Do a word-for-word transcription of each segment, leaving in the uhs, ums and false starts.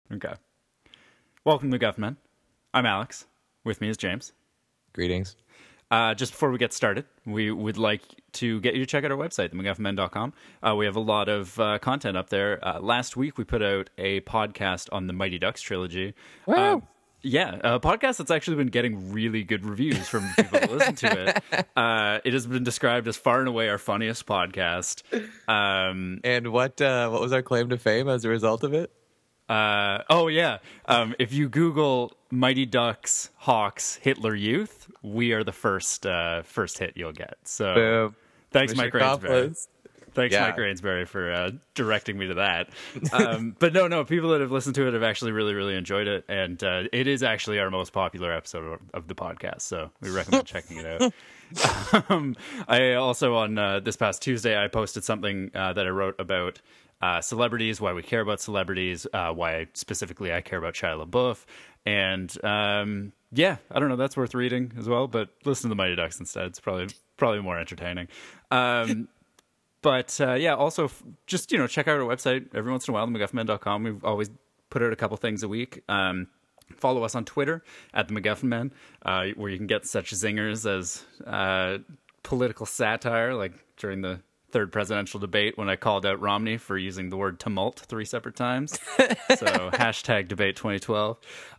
Okay. Welcome to MacGuffin Men. I'm Alex. With me is James. Greetings. Uh, just before we get started, we would like to get you to check out our website, the mcguffin men dot com. Uh, we have a lot of uh, content up there. Uh, last week, we put out a podcast on the Mighty Ducks trilogy. Wow. Uh, yeah, a podcast that's actually been getting really good reviews from people that listen to it. Uh, it has been described as far and away our funniest podcast. Um, And what uh, what was our claim to fame as a result of it? Uh, oh yeah. Um, if you Google Mighty Ducks, Hawks, Hitler Youth, we are the first uh, first hit you'll get. So Boom. thanks, Mission Mike Rainsbury. accomplished. Thanks, Yeah. Mike Rainsbury, for uh, directing me to that. Um, but no, no, people that have listened to it have actually really, really enjoyed it, and uh, it is actually our most popular episode of, of the podcast. So we recommend checking it out. um, I also on uh, this past Tuesday I posted something uh, that I wrote about. Uh, celebrities, why we care about celebrities, uh, why specifically I care about Shia LaBeouf. And um, yeah, I don't know, that's worth reading as well, but listen to the Mighty Ducks instead. It's probably probably more entertaining. Um, but uh, yeah, also f- just, you know, check out our website every once in a while, the mcguffin men dot com. We've always put out a couple things a week. Um, follow us on Twitter at the MacGuffin Men, uh, where you can get such zingers as uh, political satire, like during the third presidential debate when I called out Romney for using the word tumult three separate times. So hashtag debate twenty twelve.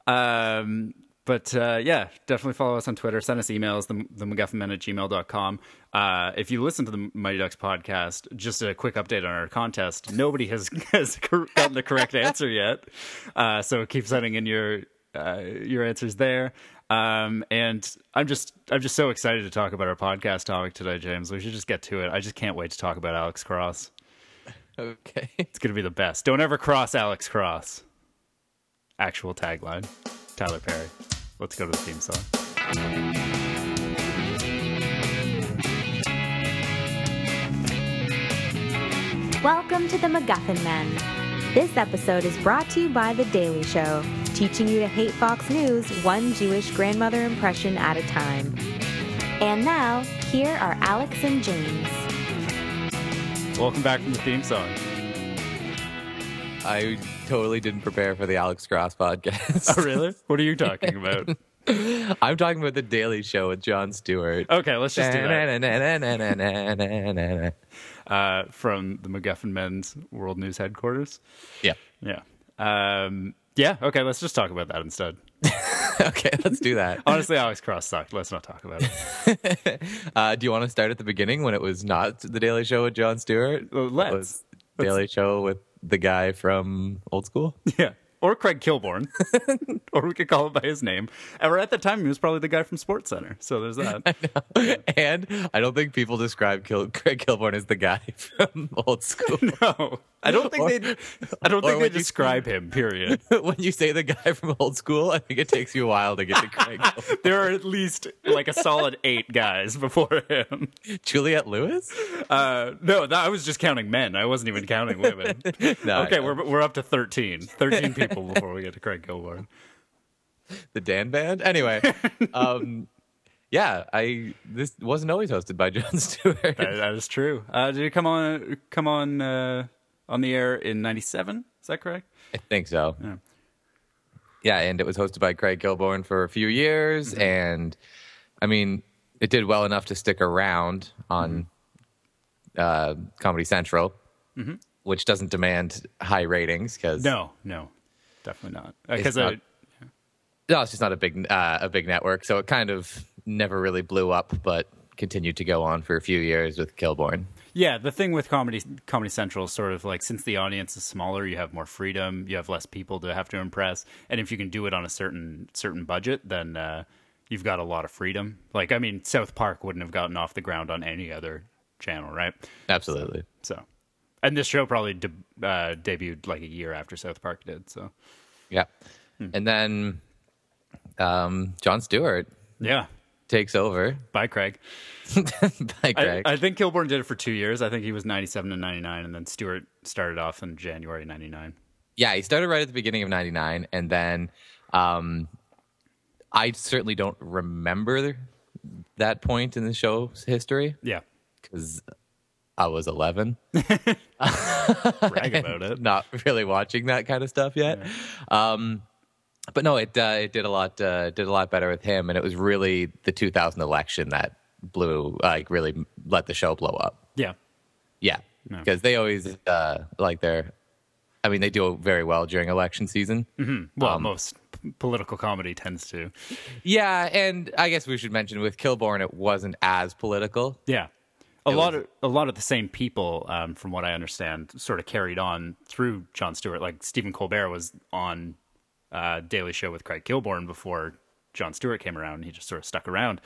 Um, but uh, yeah, definitely follow us on Twitter. Send us emails, the, the MacGuffin Men at gmail dot com. Uh, if you listen to the Mighty Ducks podcast, just a quick update on our contest. Nobody has, has gotten the correct answer yet. Uh, so keep sending in your uh, your answers there. Um, and I'm just, I'm just so excited to talk about our podcast topic today, James. We should just get to it. I just can't wait to talk about Alex Cross. Okay. It's going to be the best. Don't ever cross Alex Cross. Actual tagline. Tyler Perry. Let's go to the theme song. Welcome to the MacGuffin Men. This episode is brought to you by The Daily Show, teaching you to hate Fox News one Jewish grandmother impression at a time. And now, here are Alex and James. Welcome back from the theme song. I totally didn't prepare for the Alex Cross podcast. Oh, really? What are you talking about? I'm talking about the Daily Show with Jon Stewart. Okay, let's just do that. Uh, from the MacGuffin Men's World News Headquarters. Yeah. Yeah. Um, yeah, okay, let's just talk about that instead. Okay, let's do that. Honestly, Alex Cross sucked. Let's not talk about it. uh, do you want to start at the beginning when it was not the Daily Show with Jon Stewart? Well, let's. It was Daily Show with the guy from Old School? Yeah. Or Craig Kilborn. Or we could call him by his name. Or at the time, he was probably the guy from SportsCenter. So there's that. I know. And I don't think people describe Kil- Craig Kilborn as the guy from Old School. No. I don't think Or- they I don't or think they when you- describe him, period. When you say the guy from Old School, I think it takes you a while to get to Craig Kilborn. There are at least like a solid eight guys before him. Juliette Lewis? Uh, no, that, I was just counting men. I wasn't even counting women. No, I Okay, know. we're we're up to thirteen. thirteen people before we get to Craig Kilborn. The Dan Band? Anyway, um, yeah, I this wasn't always hosted by Jon Stewart. That, that is true. Uh, did it come on come on uh, on the air in ninety-seven? Is that correct? I think so. Yeah. Yeah, and it was hosted by Craig Kilborn for a few years, Mm-hmm. and I mean, it did well enough to stick around on uh, Comedy Central, Mm-hmm. which doesn't demand high ratings because No, no, definitely not. Because not- I no, it's just not a big uh, a big network, so it kind of never really blew up, but continued to go on for a few years with Kilborn. yeah, the thing with comedy Comedy Central is sort of like, since the audience is smaller, you have more freedom, you have less people to have to impress, and if you can do it on a certain certain budget, then uh, you've got a lot of freedom. Like, I mean, South Park wouldn't have gotten off the ground on any other channel, right? Absolutely. So, and this show probably de- uh, debuted like a year after South Park did. So, Yeah. Hmm. And then um, Jon Stewart yeah, takes over bye, Craig. by I, Craig. I think Kilborn did it for two years. I think he was ninety-seven and ninety-nine, and then Stewart started off in January ninety-nine. Yeah, he started right at the beginning of ninety-nine, and then um, I certainly don't remember that point in the show's history Yeah. because I was eleven. Brag about it. Not really watching that kind of stuff yet. Yeah. Um, but no, it uh, it did a lot uh, did a lot better with him, and it was really the two thousand election that blew like really let the show blow up. Yeah, yeah, because no. they always uh, like their. I mean, they do very well during election season. Mm-hmm. Well, um, most p- political comedy tends to. Yeah, and I guess we should mention with Kilborn, it wasn't as political. Yeah. A it lot was, of a lot of the same people, um, from what I understand, sort of carried on through Jon Stewart. Like Stephen Colbert was on uh, Daily Show with Craig Kilborn before Jon Stewart came around, and he just sort of stuck around.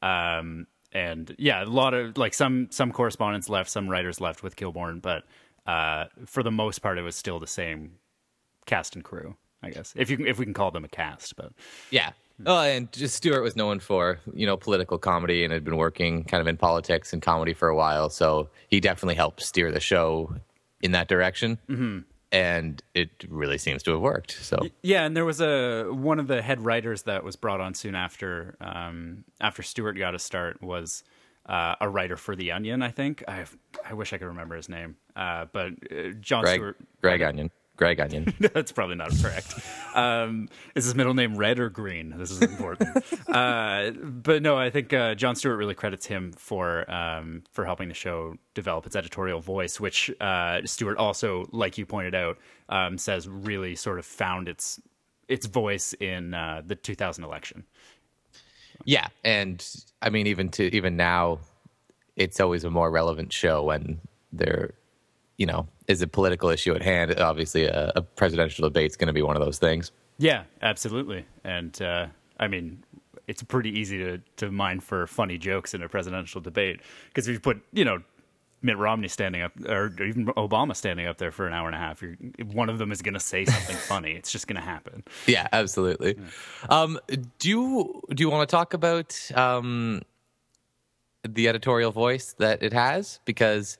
Um, and yeah, a lot of like some some correspondents left, some writers left with Kilborn, but uh, for the most part, it was still the same cast and crew, I guess, if you if we can call them a cast. But yeah. Oh, and just Stewart was known for, you know, political comedy and had been working kind of in politics and comedy for a while. So he definitely helped steer the show in that direction. Mm-hmm. And it really seems to have worked. So yeah, and there was a one of the head writers that was brought on soon after um, after Stewart got a start was uh, a writer for The Onion, I think. I I wish I could remember his name. Uh, but uh, Jon Greg, Stewart. Greg Onion. Greg Onion. That's probably not correct. Um, is his middle name Red or Green? This is important. uh, but no, I think uh, Jon Stewart really credits him for um, for helping the show develop its editorial voice, which uh, Stewart also, like you pointed out, um, says really sort of found its its voice in uh, the two thousand election. Yeah, and I mean, even to even now, it's always a more relevant show when they're. You know, is a political issue at hand. Obviously, a, a presidential debate is going to be one of those things. Yeah, absolutely. And uh, I mean, it's pretty easy to, to mine for funny jokes in a presidential debate because if you put, you know, Mitt Romney standing up or even Obama standing up there for an hour and a half, you're, one of them is going to say something funny. It's just going to happen. Yeah, absolutely. Yeah. Um, do you do you want to talk about um, the editorial voice that it has? Because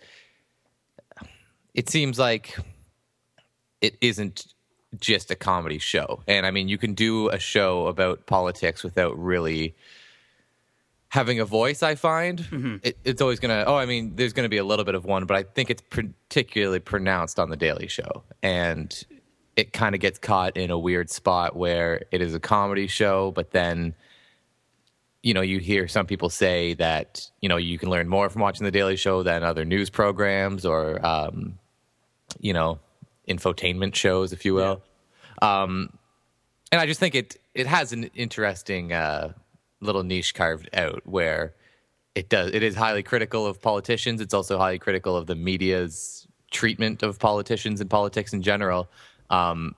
it seems like it isn't just a comedy show. And I mean, you can do a show about politics without really having a voice, I find. Mm-hmm. It, it's always going to, oh, I mean, there's going to be a little bit of one, but I think it's particularly pronounced on The Daily Show. And it kind of gets caught in a weird spot where it is a comedy show, but then, you know, you hear some people say that, you know, you can learn more from watching The Daily Show than other news programs or, um, you know, infotainment shows, if you will. Yeah. Um, and I just think it it has an interesting uh, little niche carved out where it does it is highly critical of politicians. It's also highly critical of the media's treatment of politicians and politics in general. Um,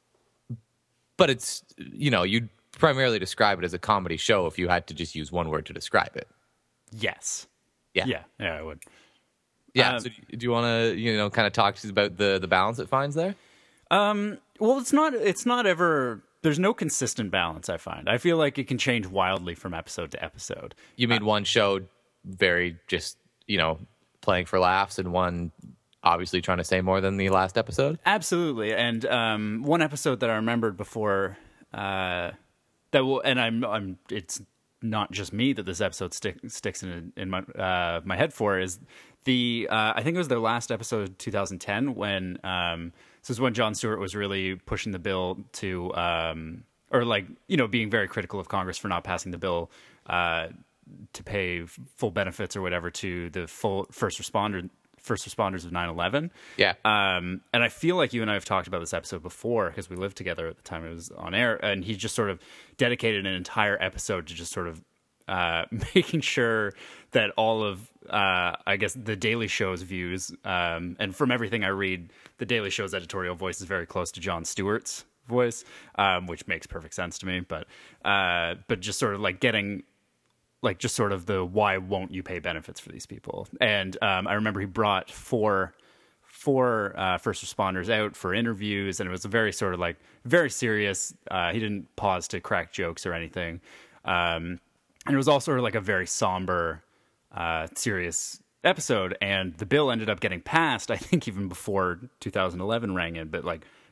but it's, you know, you'd primarily describe it as a comedy show if you had to just use one word to describe it. Yes. Yeah. Yeah, yeah, I would. Yeah. Um, so do you want to, you know, kind of talk to us about the, the balance it finds there? Um, well, it's not, it's not ever, there's no consistent balance, I find. I feel like it can change wildly from episode to episode. You mean uh, one show very just, you know, playing for laughs and one obviously trying to say more than the last episode? Absolutely. And um, one episode that I remembered before, uh, that will, and I'm, I'm, it's not just me that this episode stick, sticks in in my uh, my head for is the uh, I think it was their last episode, two thousand ten, when um, this is when Jon Stewart was really pushing the bill to um, or like you know being very critical of Congress for not passing the bill uh, to pay full benefits or whatever to the full first responder. first responders of nine eleven. Yeah. Um, and I feel like you and I have talked about this episode before because we lived together at the time it was on air, and he just sort of dedicated an entire episode to just sort of uh, making sure that all of, uh, I guess, the Daily Show's views, um, and from everything I read, the Daily Show's editorial voice is very close to Jon Stewart's voice, um, which makes perfect sense to me. But, uh, but just sort of like getting... like just sort of the why won't you pay benefits for these people? And um, I remember he brought four four uh, first responders out for interviews, and it was a very sort of like very serious. Uh, he didn't pause to crack jokes or anything, um, and it was all sort of like a very somber, uh, serious episode. And the bill ended up getting passed, I think, even before two thousand eleven rang in, but like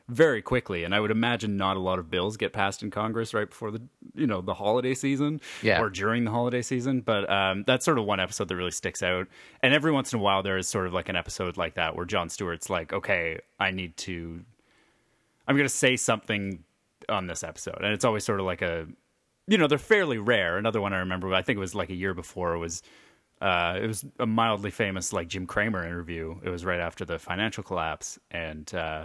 very quickly. And I would imagine not a lot of bills get passed in Congress right before the, you know, the holiday season yeah. or during the holiday season. But um, that's sort of one episode that really sticks out. And every once in a while, there is sort of like an episode like that where Jon Stewart's like, okay, I need to, I'm going to say something on this episode. And it's always sort of like a, you know, they're fairly rare. Another one I remember, I think it was like a year before, was uh, it was a mildly famous like Jim Cramer interview. It was right after the financial collapse, and uh,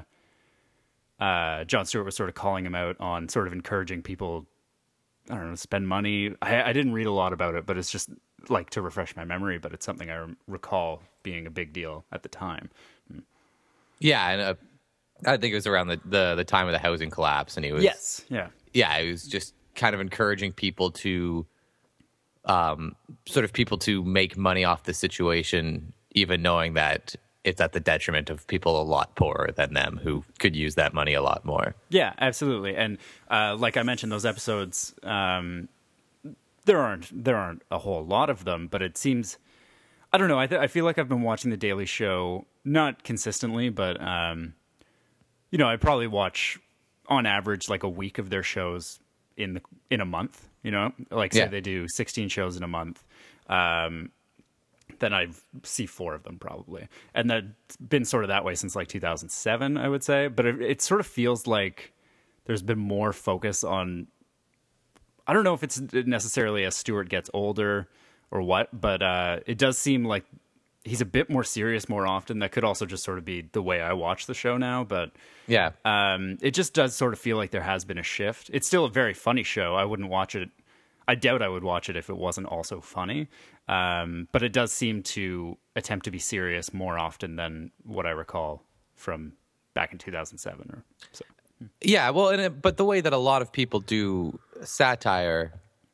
uh, Jon Stewart was sort of calling him out on sort of encouraging people, I don't know, spend money. I, I didn't read a lot about it, but it's just like to refresh my memory. But it's something I recall being a big deal at the time. Yeah, and uh, I think it was around the, the the time of the housing collapse, and he was yes, yeah, yeah, it was just kind of encouraging people to, um, sort of people to make money off the situation, even knowing that it's at the detriment of people a lot poorer than them who could use that money a lot more. Yeah, absolutely. And uh, like I mentioned, those episodes, um, there aren't there aren't a whole lot of them, but it seems, I don't know. I th- I feel like I've been watching The Daily Show not consistently, but um, you know, I probably watch on average like a week of their shows in the in a month, you know, like say yeah. they do sixteen shows in a month, um, then I see four of them probably, and that's been sort of that way since like two thousand seven, I would say. But it, it sort of feels like there's been more focus on, I don't know if it's necessarily as Stewart gets older or what, but uh, it does seem like he's a bit more serious more often. That could also just sort of be the way I watch the show now, but yeah, um, it just does sort of feel like there has been a shift. It's still a very funny show. I wouldn't watch it. I doubt I would watch it if it wasn't also funny. Um, but it does seem to attempt to be serious more often than what I recall from back in two thousand seven or so. Yeah, well, and it, but the way that a lot of people do satire,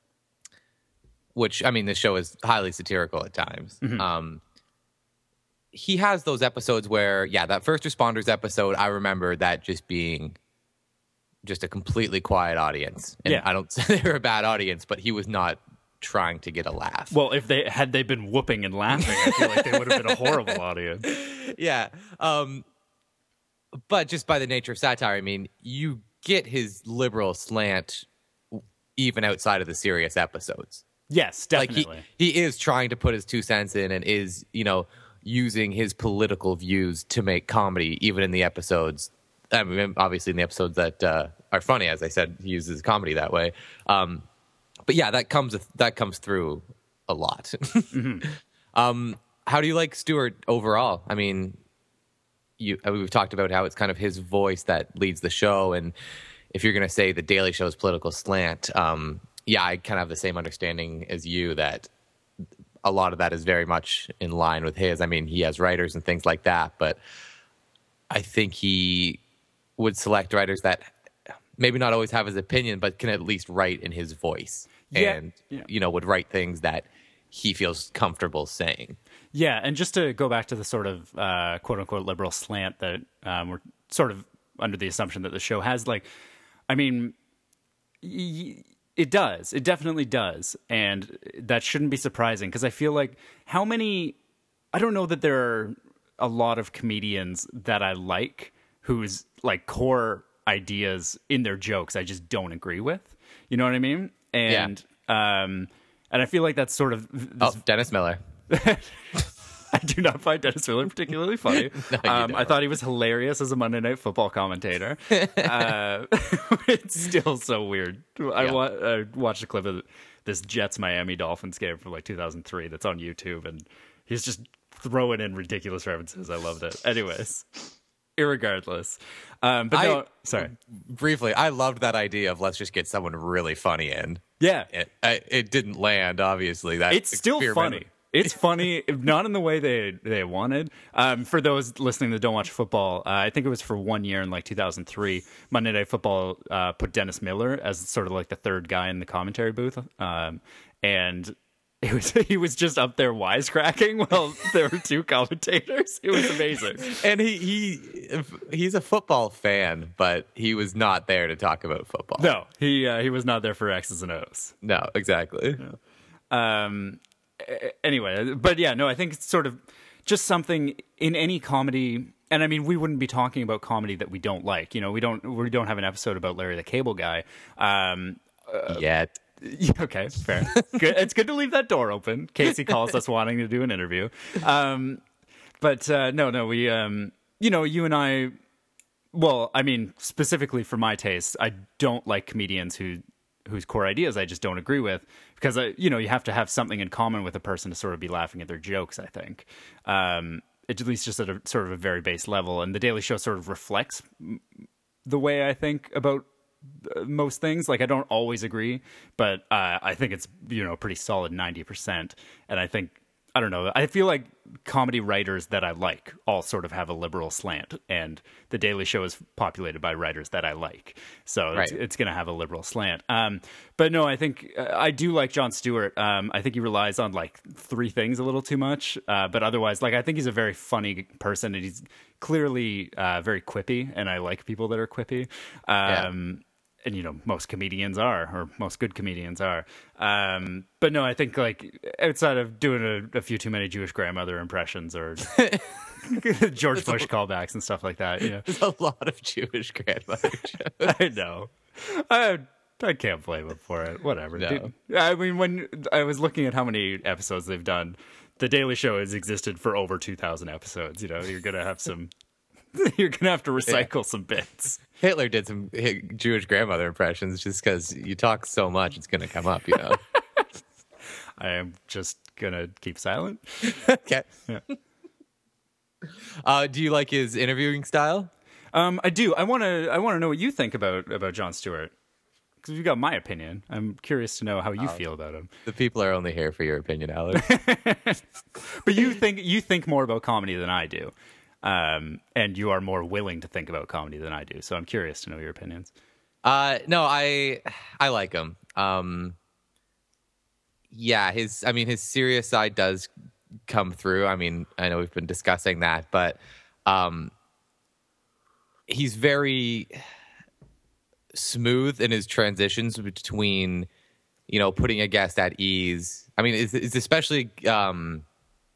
which, I mean, this show is highly satirical at times. Mm-hmm. Um, he has those episodes where, yeah, that First Responders episode, I remember that just being just a completely quiet audience. And yeah. I don't say they were a bad audience, but he was not trying to get a laugh. Well, if they had they been whooping and laughing, I feel like they would have been a horrible audience. Yeah. Um, but just by the nature of satire, I mean, you get his liberal slant even outside of the serious episodes. Yes, definitely. Like he, he is trying to put his two cents in and is, you know, using his political views to make comedy, even in the episodes. I mean, obviously in the episodes that uh, are funny, as I said, he uses comedy that way. Um, but yeah, that comes that comes through a lot. mm-hmm. um, how do you like Stewart overall? I mean, you we've talked about how it's kind of his voice that leads the show, and if you're going to say the Daily Show's political slant, um, yeah, I kind of have the same understanding as you that a lot of that is very much in line with his. I mean, he has writers and things like that, but I think he would select writers that maybe not always have his opinion, but can at least write in his voice. Yeah. And, yeah. you know, would write things that he feels comfortable saying. Yeah, and just to go back to the sort of uh, quote-unquote liberal slant that um, we're sort of under the assumption that the show has, like, I mean, y- it does. It definitely does. And that shouldn't be surprising, because I feel like how many... I don't know that there are a lot of comedians that I like whose, like, core ideas in their jokes I just don't agree with. You know what I mean? And yeah. um, and I feel like that's sort of... This... Oh, Dennis Miller. I do not find Dennis Miller particularly funny. no, um, I thought he was hilarious as a Monday Night Football commentator. uh, it's still so weird. I, yeah. wa- I watched a clip of this Jets Miami Dolphins game from like two thousand three that's on YouTube, and he's just throwing in ridiculous references. I loved it. Anyways, irregardless. Um, but I, no, sorry. Briefly, I loved that idea of let's just get someone really funny in. Yeah. It, it didn't land, obviously. That it's still funny. It's funny, not in the way they they wanted. Um, for those listening that don't watch football, uh, I think it was for one year in like two thousand three, Monday Night Football uh, put Dennis Miller as sort of like the third guy in the commentary booth. Um, and it was he was just up there wisecracking while there were two commentators. It was amazing. And he, he he's a football fan, but he was not there to talk about football. No, he uh, he was not there for X's and O's. No, exactly. No. Um. Anyway, but yeah, no, I think it's sort of just something in any comedy, and I mean, we wouldn't be talking about comedy that we don't like. You know, we don't we don't have an episode about Larry the Cable Guy. Um, uh, Yet. Okay, fair. Good. It's good to leave that door open. Casey calls us wanting to do an interview. Um, but uh, no, no, we, um, you know, you and I, well, I mean, specifically for my taste, I don't like comedians who whose core ideas I just don't agree with, because, I, you know, you have to have something in common with a person to sort of be laughing at their jokes, I think. Um, at least just at a sort of a very base level. And The Daily Show sort of reflects the way I think about most things. Like, I don't always agree, but uh, I think it's, you know, pretty solid ninety percent. And I think, I don't know, I feel like comedy writers that I like all sort of have a liberal slant, and The Daily Show is populated by writers that I like. So right. it's, it's going to have a liberal slant. Um, but no, I think uh, I do like Jon Stewart. Um, I think he relies on like three things a little too much. Uh, but otherwise, like, I think he's a very funny person, and he's clearly uh, very quippy, and I like people that are quippy. Um, yeah. And, you know, most comedians are, or most good comedians are. Um, but no, I think, like, outside of doing a, a few too many Jewish grandmother impressions or George Bush callbacks and stuff like that, you know. There's a lot of Jewish grandmother jokes. I know. I, I can't blame him for it. Whatever. No. Dude, I mean, when I was looking at how many episodes they've done, The Daily Show has existed for over two thousand episodes. You know, you're going to have some... You're going to have to recycle yeah. some bits. Hitler did some Jewish grandmother impressions just because you talk so much, it's going to come up, you know. I am just going to keep silent. Okay. Yeah. Uh, do you like his interviewing style? Um, I do. I want to I want to know what you think about, about Jon Stewart. Because you got my opinion. I'm curious to know how you oh, feel about him. The people are only here for your opinion, Alex. But you think you think more about comedy than I do. Um, and you are more willing to think about comedy than I do. So I'm curious to know your opinions. Uh, no, I, I like him. Um, yeah, his, I mean, his serious side does come through. I mean, I know we've been discussing that, but, um, he's very smooth in his transitions between, you know, putting a guest at ease. I mean, it's, it's especially, um,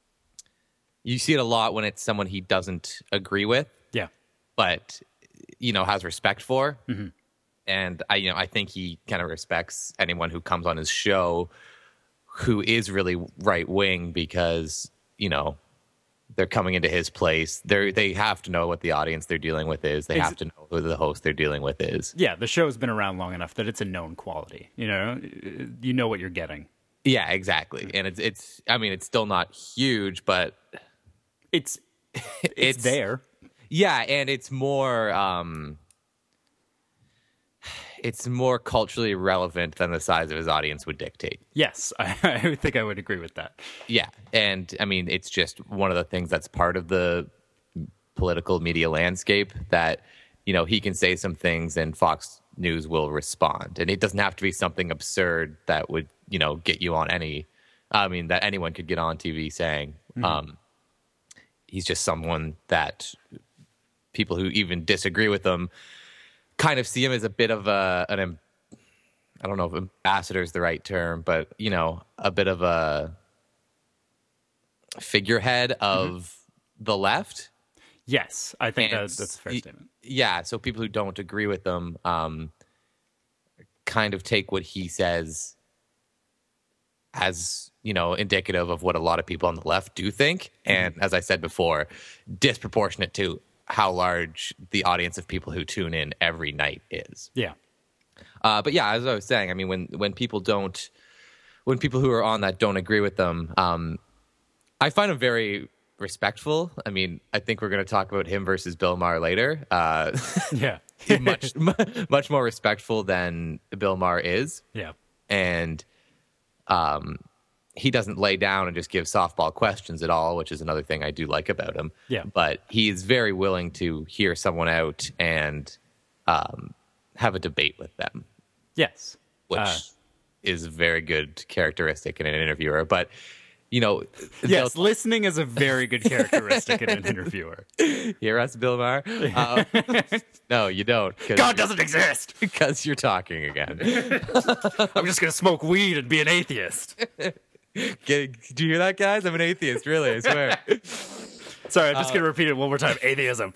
you see it a lot when it's someone he doesn't agree with. Yeah. But, you know, has respect for. Mm-hmm. And I, you know, I think he kind of respects anyone who comes on his show who is really right wing, because, you know, they're coming into his place. They they have to know what the audience they're dealing with is. They Ex- have to know who the host they're dealing with is. Yeah, the show's been around long enough that it's a known quality. You know, you know what you're getting. Yeah, exactly. And it's it's. I mean, it's still not huge, but it's it's, it's there. Yeah, and it's more. Um, it's more culturally relevant than the size of his audience would dictate. Yes, I, I think I would agree with that. Yeah, and I mean, it's just one of the things that's part of the political media landscape that, you know, he can say some things and Fox News will respond. And it doesn't have to be something absurd that would, you know, get you on any, I mean, that anyone could get on T V saying. Mm-hmm. Um, he's just someone that people who even disagree with him kind of see him as a bit of a, an, I don't know if ambassador is the right term, but, you know, a bit of a figurehead of mm-hmm. the left. Yes, I think that, that's a fair statement. Yeah, so people who don't agree with them um, kind of take what he says as, you know, indicative of what a lot of people on the left do think. And mm-hmm. as I said before, disproportionate to how large the audience of people who tune in every night is. Yeah. Uh, but yeah, as I was saying, I mean, when, when people don't, when people who are on that don't agree with them, um, I find them very respectful. I mean, I think we're going to talk about him versus Bill Maher later. Uh, yeah. He's much, much more respectful than Bill Maher is. Yeah. And, um, he doesn't lay down and just give softball questions at all, which is another thing I do like about him. Yeah. But he's very willing to hear someone out and um, have a debate with them. Yes. Which uh, is a very good characteristic in an interviewer. But, you know... Yes, listening is a very good characteristic in an interviewer. Hear us, Bill Maher? Uh, no, you don't. God doesn't exist! Because you're talking again. I'm just going to smoke weed and be an atheist. Get, do you hear that, guys? I'm an atheist, really, I swear. Sorry, I'm just uh, going to repeat it one more time. Atheism.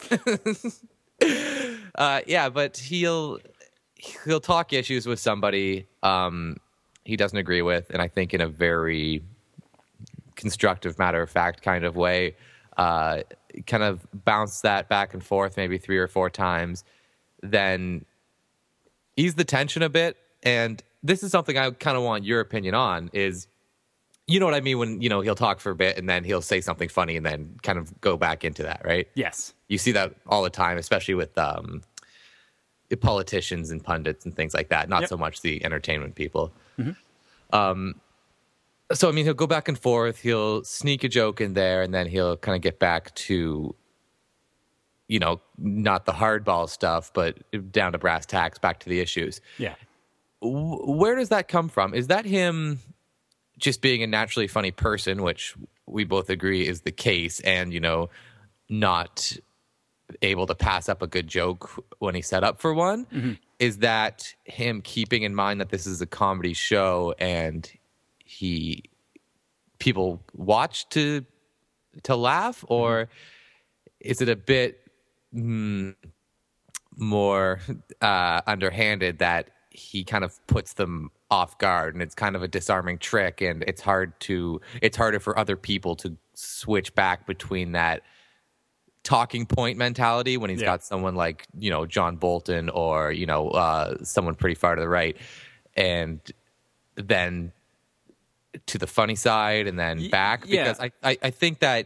uh, yeah, but he'll he'll talk issues with somebody um, he doesn't agree with, and I think in a very constructive, matter of fact kind of way. Uh, kind of bounce that back and forth maybe three or four times, then ease the tension a bit. And this is something I kind of want your opinion on is, you know what I mean when, you know, he'll talk for a bit and then he'll say something funny and then kind of go back into that, right? Yes. You see that all the time, especially with um, politicians and pundits and things like that, not yep. so much the entertainment people. Mm-hmm. Um So, I mean, he'll go back and forth. He'll sneak a joke in there, and then he'll kind of get back to, you know, not the hardball stuff, but down to brass tacks, back to the issues. Yeah. Where does that come from? Is that him just being a naturally funny person, which we both agree is the case, and, you know, not able to pass up a good joke when he's set up for one? Mm-hmm. Is that him keeping in mind that this is a comedy show and he people watch to to laugh, or is it a bit mm, more uh, underhanded that he kind of puts them off guard and it's kind of a disarming trick, and it's hard to it's harder for other people to switch back between that talking point mentality when he's yeah. got someone like, you know, John Bolton or, you know, uh, someone pretty far to the right, and then to the funny side and then back, because yeah. I, I, I think that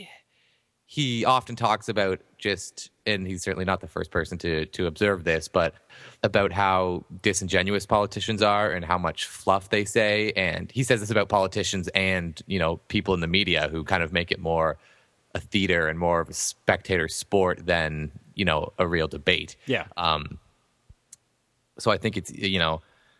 he often talks about just, and he's certainly not the first person to to observe this, but about how disingenuous politicians are and how much fluff they say. And he says this about politicians and, you know, people in the media who kind of make it more a theater and more of a spectator sport than, you know, a real debate. Yeah. Um. So I think it's, you know,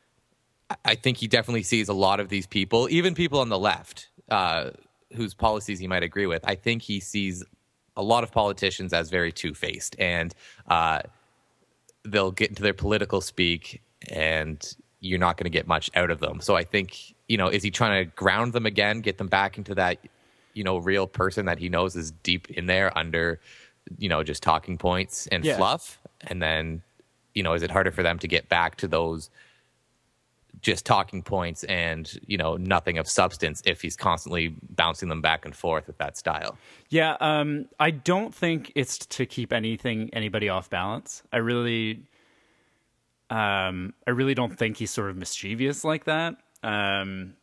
I think he definitely sees a lot of these people, even people on the left, uh, whose policies he might agree with. I think he sees a lot of politicians as very two-faced, and uh, they'll get into their political speak, and you're not going to get much out of them. So I think, you know, is he trying to ground them again, get them back into that, you know, real person that he knows is deep in there under, you know, just talking points and yeah. fluff? And then, you know, is it harder for them to get back to those just talking points and, you know, nothing of substance if he's constantly bouncing them back and forth with that style? Yeah, um, I don't think it's to keep anything, anybody off balance. I really, um, I really don't think he's sort of mischievous like that. Um,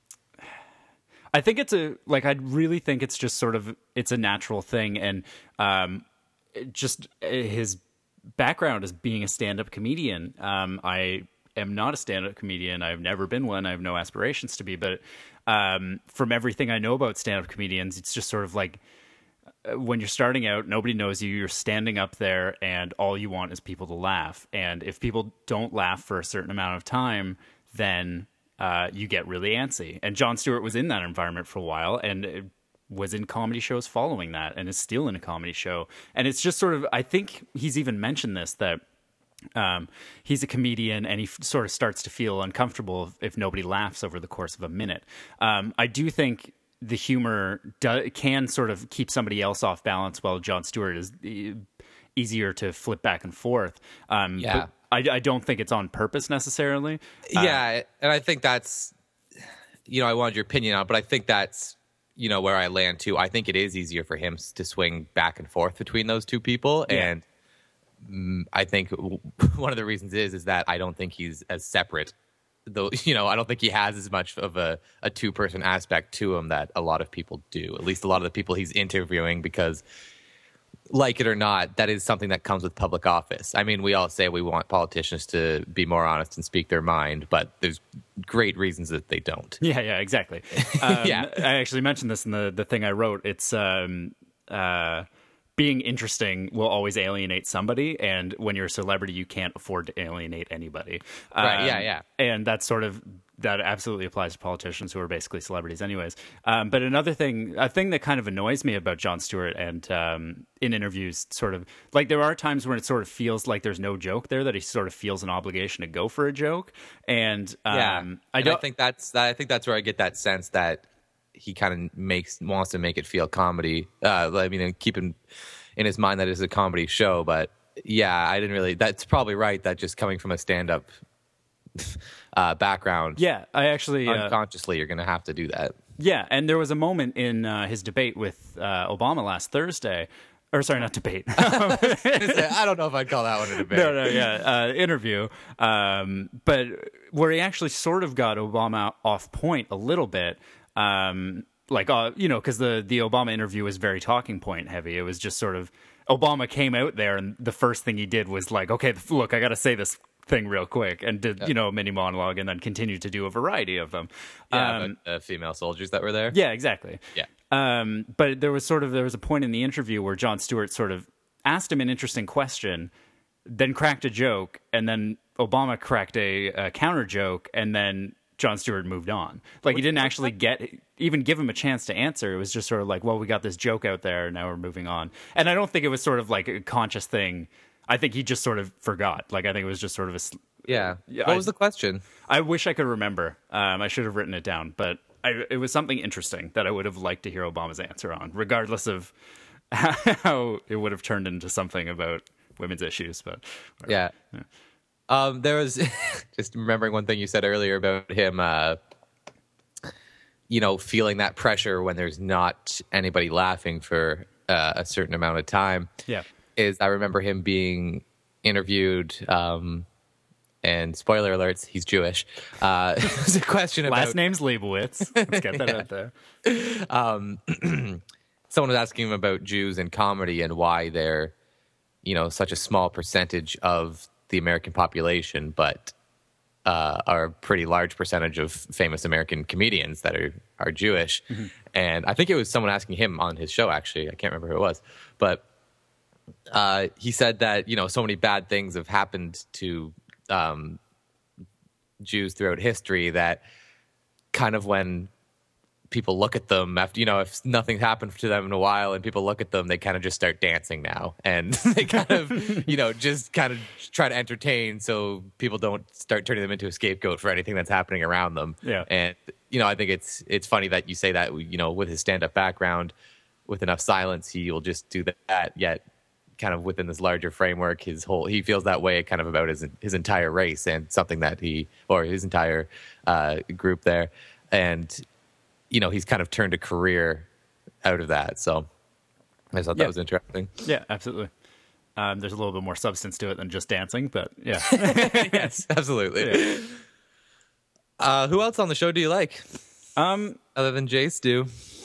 I think it's a, like, I really think it's just sort of, it's a natural thing. And um, just his background as being a stand-up comedian, um, I am not a stand-up comedian. I've never been one. I have no aspirations to be, but um, from everything I know about stand-up comedians, it's just sort of like when you're starting out, nobody knows you, you're standing up there and all you want is people to laugh. And if people don't laugh for a certain amount of time, then uh, you get really antsy. And Jon Stewart was in that environment for a while and was in comedy shows following that and is still in a comedy show. And it's just sort of, I think he's even mentioned this, that Um, he's a comedian and he f- sort of starts to feel uncomfortable if, if nobody laughs over the course of a minute. Um, I do think the humor do- can sort of keep somebody else off balance, while Jon Stewart is e- easier to flip back and forth. Um, yeah. But I, I don't think it's on purpose necessarily. Uh, yeah. And I think that's, you know, I wanted your opinion on it, but I think that's, you know, where I land too. I think it is easier for him to swing back and forth between those two people. Yeah. And I think one of the reasons is is that I don't think he's as separate, though. You know, I don't think he has as much of a, a two person aspect to him that a lot of people do. At least a lot of the people he's interviewing, because, like it or not, that is something that comes with public office. I mean, we all say we want politicians to be more honest and speak their mind, but there's great reasons that they don't. Yeah, yeah, exactly. Um, yeah, I actually mentioned this in the the thing I wrote. It's um uh. being interesting will always alienate somebody, and when you're a celebrity, you can't afford to alienate anybody. Right? Um, yeah, yeah. And that's sort of that absolutely applies to politicians who are basically celebrities, anyways. Um, but another thing, a thing that kind of annoys me about Jon Stewart, and um, in interviews, sort of like there are times when it sort of feels like there's no joke there, that he sort of feels an obligation to go for a joke. And um, yeah, I and don't I think that's that. I think that's where I get that sense that he kind of makes wants to make it feel comedy. Uh, I mean, keeping in his mind that it's a comedy show, but yeah, I didn't really. That's probably right. That just coming from a stand-up uh, background, Yeah, I actually uh, unconsciously you're going to have to do that. Yeah, and there was a moment in uh, his debate with uh, Obama last Thursday, or sorry, not debate. I don't know if I'd call that one a debate. No, no, yeah, uh, interview. Um, but where he actually sort of got Obama off point a little bit. Um, like, uh, you know, because the, the Obama interview was very talking point heavy. It was just sort of, Obama came out there and the first thing he did was like, okay, look, I got to say this thing real quick, and did, you know, a mini monologue, and then continued to do a variety of them. Yeah, um, but, uh, female soldiers that were there. Yeah, exactly. Yeah. Um, but there was sort of, there was a point in the interview where Jon Stewart sort of asked him an interesting question, then cracked a joke, and then Obama cracked a, a counter joke, and then Jon Stewart moved on. Like, he didn't actually get, even give him a chance to answer. It was just sort of like, well, we got this joke out there, now we're moving on. And I don't think it was sort of like a conscious thing. I think he just sort of forgot. Like, I think it was just sort of a... Yeah. Yeah, what I- was the question? I wish I could remember. Um, I should have written it down, but I, it was something interesting that I would have liked to hear Obama's answer on, regardless of how it would have turned into something about women's issues. But whatever. Yeah. yeah. Um, there was just remembering one thing you said earlier about him, uh, you know, feeling that pressure when there's not anybody laughing for uh, a certain amount of time. Yeah. Is I remember him being interviewed, um, and spoiler alerts, he's Jewish. Uh, it was a question about Last name's Leibowitz. Let's get that Yeah. out there. Someone was asking him about Jews and comedy and why they're, you know, such a small percentage of the American population, but uh, are a pretty large percentage of famous American comedians that are, are Jewish. Mm-hmm. And I think it was someone asking him on his show, actually. I can't remember who it was. But uh, he said that, you know, so many bad things have happened to um, Jews throughout history that kind of when people look at them after, you know, if nothing happened to them in a while and people look at them, they kind of just start dancing now. And they kind of, you know, just kind of try to entertain so people don't start turning them into a scapegoat for anything that's happening around them. Yeah. And, you know, I think it's it's funny that you say that, you know, with his stand-up background, with enough silence, he will just do that, yet kind of within this larger framework, his whole, he feels that way kind of about his his entire race and something that he, or his entire uh, group there. And, you know, he's kind of turned a career out of that. So I thought Yeah. that was interesting. Yeah, absolutely. Um, there's a little bit more substance to it than just dancing, but yeah. Yes, absolutely. Yeah. Uh, who else on the show do you like? Um, Other than Jay Stu?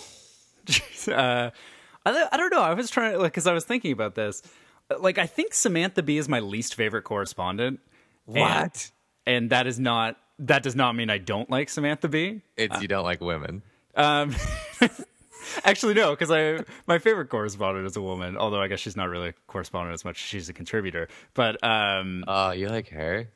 uh, I, don't- I don't know. I was trying to, like, because I was thinking about this. Like, I think Samantha Bee is my least favorite correspondent. What? And, and that is not, that does not mean I don't like Samantha Bee. It's you don't like women. Um, actually, no, because I my favorite correspondent is a woman. Although I guess she's not really a correspondent as much as she's a contributor. But um, Oh, you like her?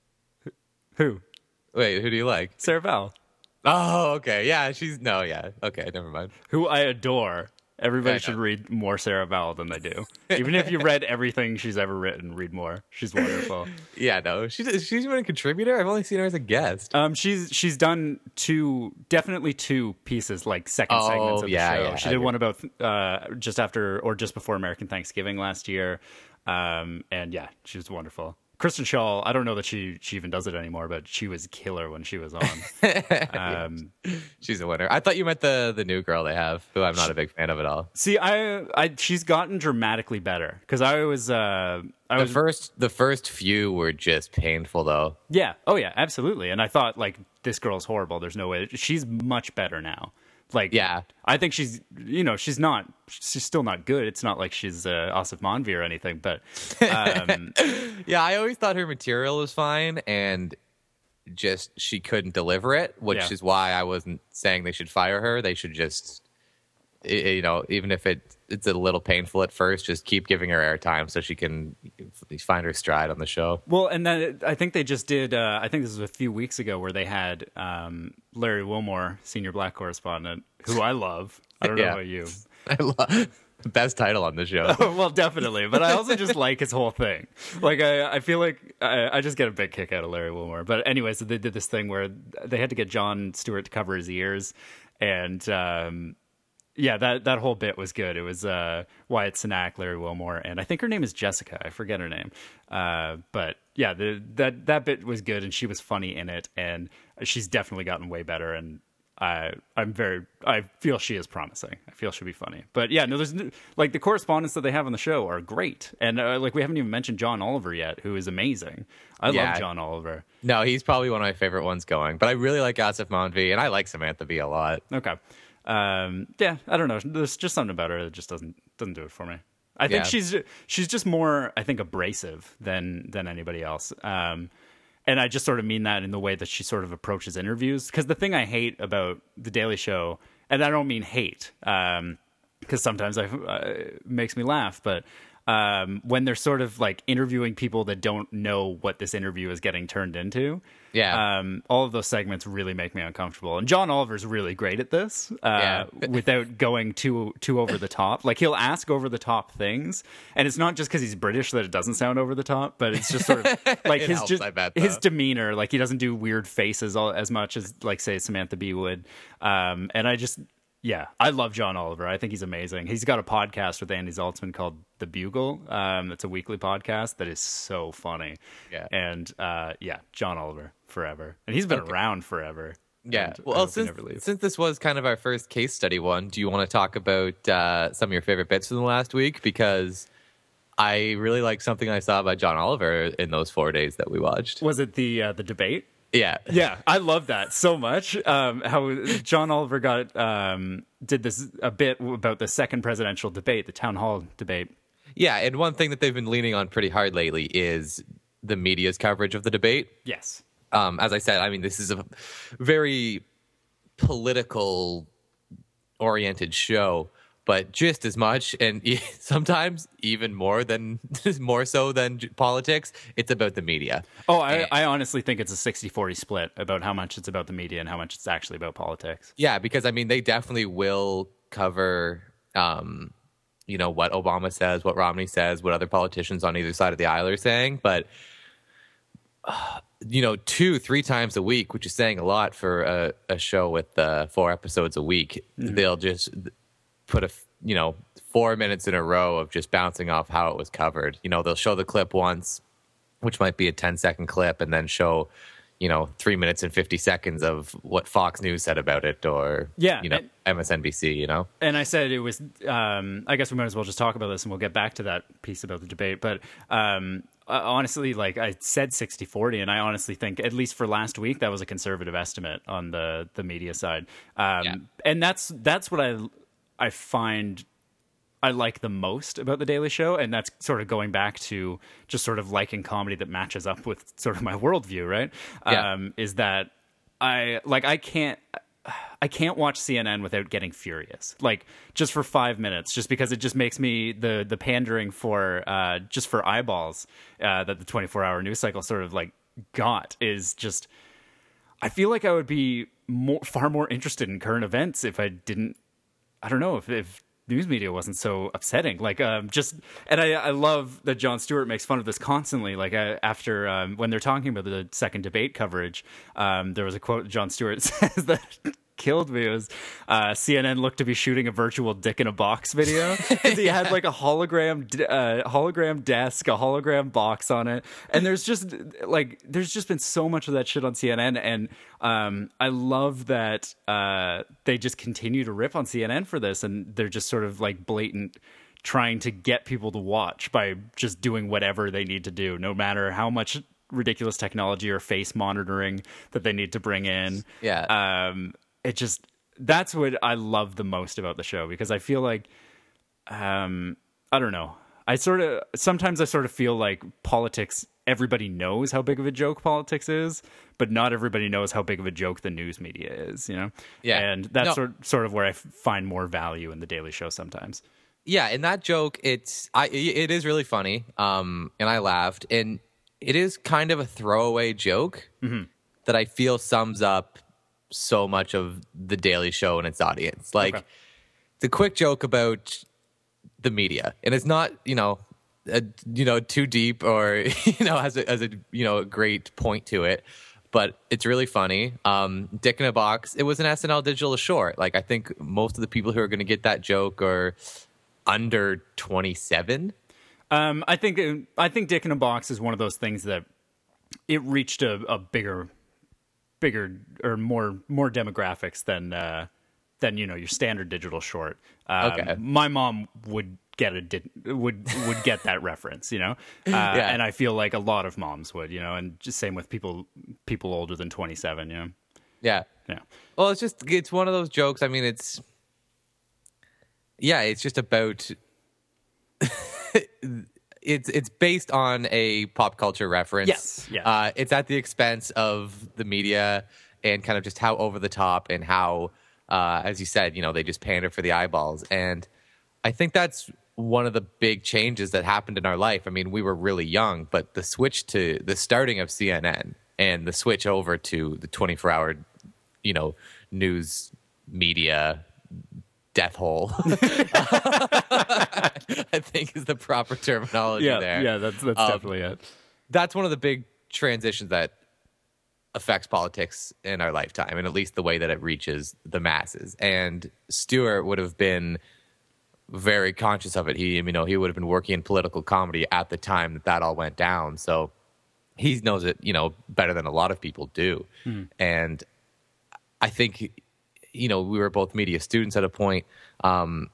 who? Wait, who do you like? Sarah Bell, Oh, okay. Yeah, she's, no, yeah. Okay, never mind. who I adore. Everybody I should know. read more Sarah Bell than they do. Even if you read everything she's ever written, read more. She's wonderful. Yeah, no, she's, she's been a contributor. I've only seen her as a guest. Um, she's she's done two, definitely two pieces, like second Oh, segments of the yeah, show. yeah, she I did agree. one about uh, just after or just before American Thanksgiving last year, um, and yeah, she was wonderful. Kristen Shaw, I don't know that she she even does it anymore, but she was killer when she was on. Um, She's a winner. I thought you meant the the new girl they have, who I'm not a big fan of at all. see, I, I she's gotten dramatically better because I was uh, I The was first the first few were just painful though. yeah, oh yeah, absolutely, and I thought like this girl's horrible. There's no way she's much better now. Like, Yeah. I think she's, you know, she's not, she's still not good. It's not like she's uh, Asif Manvi or anything, but um, Yeah, I always thought her material was fine and just she couldn't deliver it, which Yeah. is why I wasn't saying they should fire her. They should just, i- you know, even if it it's a little painful at first, just keep giving her airtime so she can find her stride on the show. well, and then I think they just did, uh, I think this was a few weeks ago where they had um, Larry Wilmore, senior black correspondent, who I love. I don't know Yeah. about you. I love best title on the show. Well, definitely, but I also just like his whole thing. Like, I, I feel like I, I just get a big kick out of Larry Wilmore. But anyways, they did this thing where they had to get Jon Stewart to cover his ears, and um, yeah, that that whole bit was good. It was uh, Wyatt Cenac, Larry Wilmore, and I think her name is Jessica. I forget her name, uh, but yeah, the, that that bit was good, and she was funny in it, and she's definitely gotten way better. And I I'm very I feel she is promising. I feel she'll be funny. But yeah, no, there's like the correspondents that they have on the show are great, and uh, like we haven't even mentioned John Oliver yet, who is amazing. I Yeah. love John Oliver. No, he's probably one of my favorite ones going. But I really like Asif Manvi, and I like Samantha Bee a lot. Okay, um, yeah, I don't know. There's just something about her that just doesn't doesn't do it for me. I think Yeah. she's she's just more, I think, abrasive than than anybody else. Um, and I just sort of mean that in the way that she sort of approaches interviews. Because the thing I hate about The Daily Show, and I don't mean hate, um, because sometimes I, uh, it makes me laugh, but um, when they're sort of like interviewing people that don't know what this interview is getting turned into, Yeah. um, all of those segments really make me uncomfortable. And John Oliver's really great at this, uh, Yeah. without going too too over the top. Like he'll ask over the top things, and it's not just because he's British that it doesn't sound over the top, but it's just sort of like It his helps, just I bet, his though. demeanor. Like he doesn't do weird faces all, as much as like say Samantha Bee would. Um, and I just. Yeah, I love John Oliver. I think he's amazing. He's got a podcast with Andy Zaltzman called The Bugle. Um, it's a weekly podcast that is so funny. Yeah. And uh, yeah, John Oliver forever. And he's been Okay. around forever. Yeah. And I Well, hope he since, never leaves. since this was kind of our first case study one, do you want to talk about uh, some of your favorite bits from the last week? Because I really like something I saw by John Oliver in those four days that we watched. Was it the uh, the debate? Yeah. Yeah, I love that so much. Um, how John Oliver got um, did this a bit about the second presidential debate, the town hall debate. Yeah. And one thing that they've been leaning on pretty hard lately is the media's coverage of the debate. Yes. Um, as I said, I mean, this is a very political oriented show, but just as much and e- sometimes even more than more so than j- politics, it's about the media. Oh, I, And- I honestly think it's a sixty forty split about how much it's about the media and how much it's actually about politics. Yeah, because I mean, they definitely will cover, um, you know, what Obama says, what Romney says, what other politicians on either side of the aisle are saying, but. Uh, you know, two, three times a week, which is saying a lot for a, a show with uh, four episodes a week. Mm-hmm. They'll just put a, you know, four minutes in a row of just bouncing off how it was covered. You know, they'll show the clip once, which might be a ten second clip, and then show, you know, three minutes and fifty seconds of what Fox News said about it, or, Yeah, you know, and- M S N B C, you know? And I said it was, um, I guess we might as well just talk about this and we'll get back to that piece about the debate. But um, uh, honestly, like I said sixty forty, and I honestly think, at least for last week, that was a conservative estimate on the, the media side. Um, Yeah. And that's that's what I, I find I like the most about The Daily Show, and that's sort of going back to just sort of liking comedy that matches up with sort of my worldview, right? Yeah. Um, is that I, like, I can't... I can't watch C N N without getting furious, like just for five minutes, just because it just makes me the the pandering for uh, just for eyeballs uh, that the twenty-four hour news cycle sort of like got is just. I feel like I would be more far more interested in current events if I didn't. I don't know if if news media wasn't so upsetting. Like um, just and I I love that Jon Stewart makes fun of this constantly. Like uh, after um, when they're talking about the second debate coverage, um, there was a quote Jon Stewart says that killed me. It was uh, C N N looked to be shooting a virtual dick in a box video because he had like a hologram d- uh, hologram desk, a hologram box on it, and there's just like there's just been so much of that shit on C N N, and um, I love that uh, they just continue to rip on C N N for this, and they're just sort of like blatant trying to get people to watch by just doing whatever they need to do, no matter how much ridiculous technology or face monitoring that they need to bring in. Yeah. Um, it just, that's what I love the most about the show, because I feel like, um, I don't know. I sort of, sometimes I sort of feel like politics, everybody knows how big of a joke politics is, but not everybody knows how big of a joke the news media is, you know? Yeah. And that's No. sort, sort of where I f- find more value in The Daily Show sometimes. Yeah, and that joke, it's I it is really funny, um, and I laughed, and it is kind of a throwaway joke that I feel sums up so much of the Daily Show and its audience. Like Okay. the quick joke about the media, and it's not you know, a, you know, too deep or you know has a has a you know a great point to it, but it's really funny. Um, Dick in a Box, it was an S N L digital short. Like, I think most of the people who are going to get that joke are under twenty-seven. Um, I think I think Dick in a Box is one of those things that it reached a, a bigger, bigger or more more demographics than uh, than you know your standard digital short. Um, Okay. My mom would get a di- would would get that reference, you know, uh, Yeah. and I feel like a lot of moms would, you know, and just same with people people older than twenty-seven, you know. Yeah. Yeah. Well, it's just, it's one of those jokes. I mean, it's, yeah, it's just about, it's it's based on a pop culture reference. Yes, yeah. Uh, it's at the expense of the media and kind of just how over the top and how, uh, as you said, you know, they just pander for the eyeballs. And I think that's one of the big changes that happened in our life. I mean, we were really young, but the switch to the starting of C N N and the switch over to the twenty-four hour, you know, news media death hole, I think is the proper terminology Yeah, there. yeah, that's that's Um, definitely it. That's one of the big transitions that affects politics in our lifetime, and at least the way that it reaches the masses. And Stewart would have been very conscious of it. He, you know, he would have been working in political comedy at the time that that all went down. So he knows it, you know, better than a lot of people do. Hmm. And I think, you know, we were both media students at a point. Um,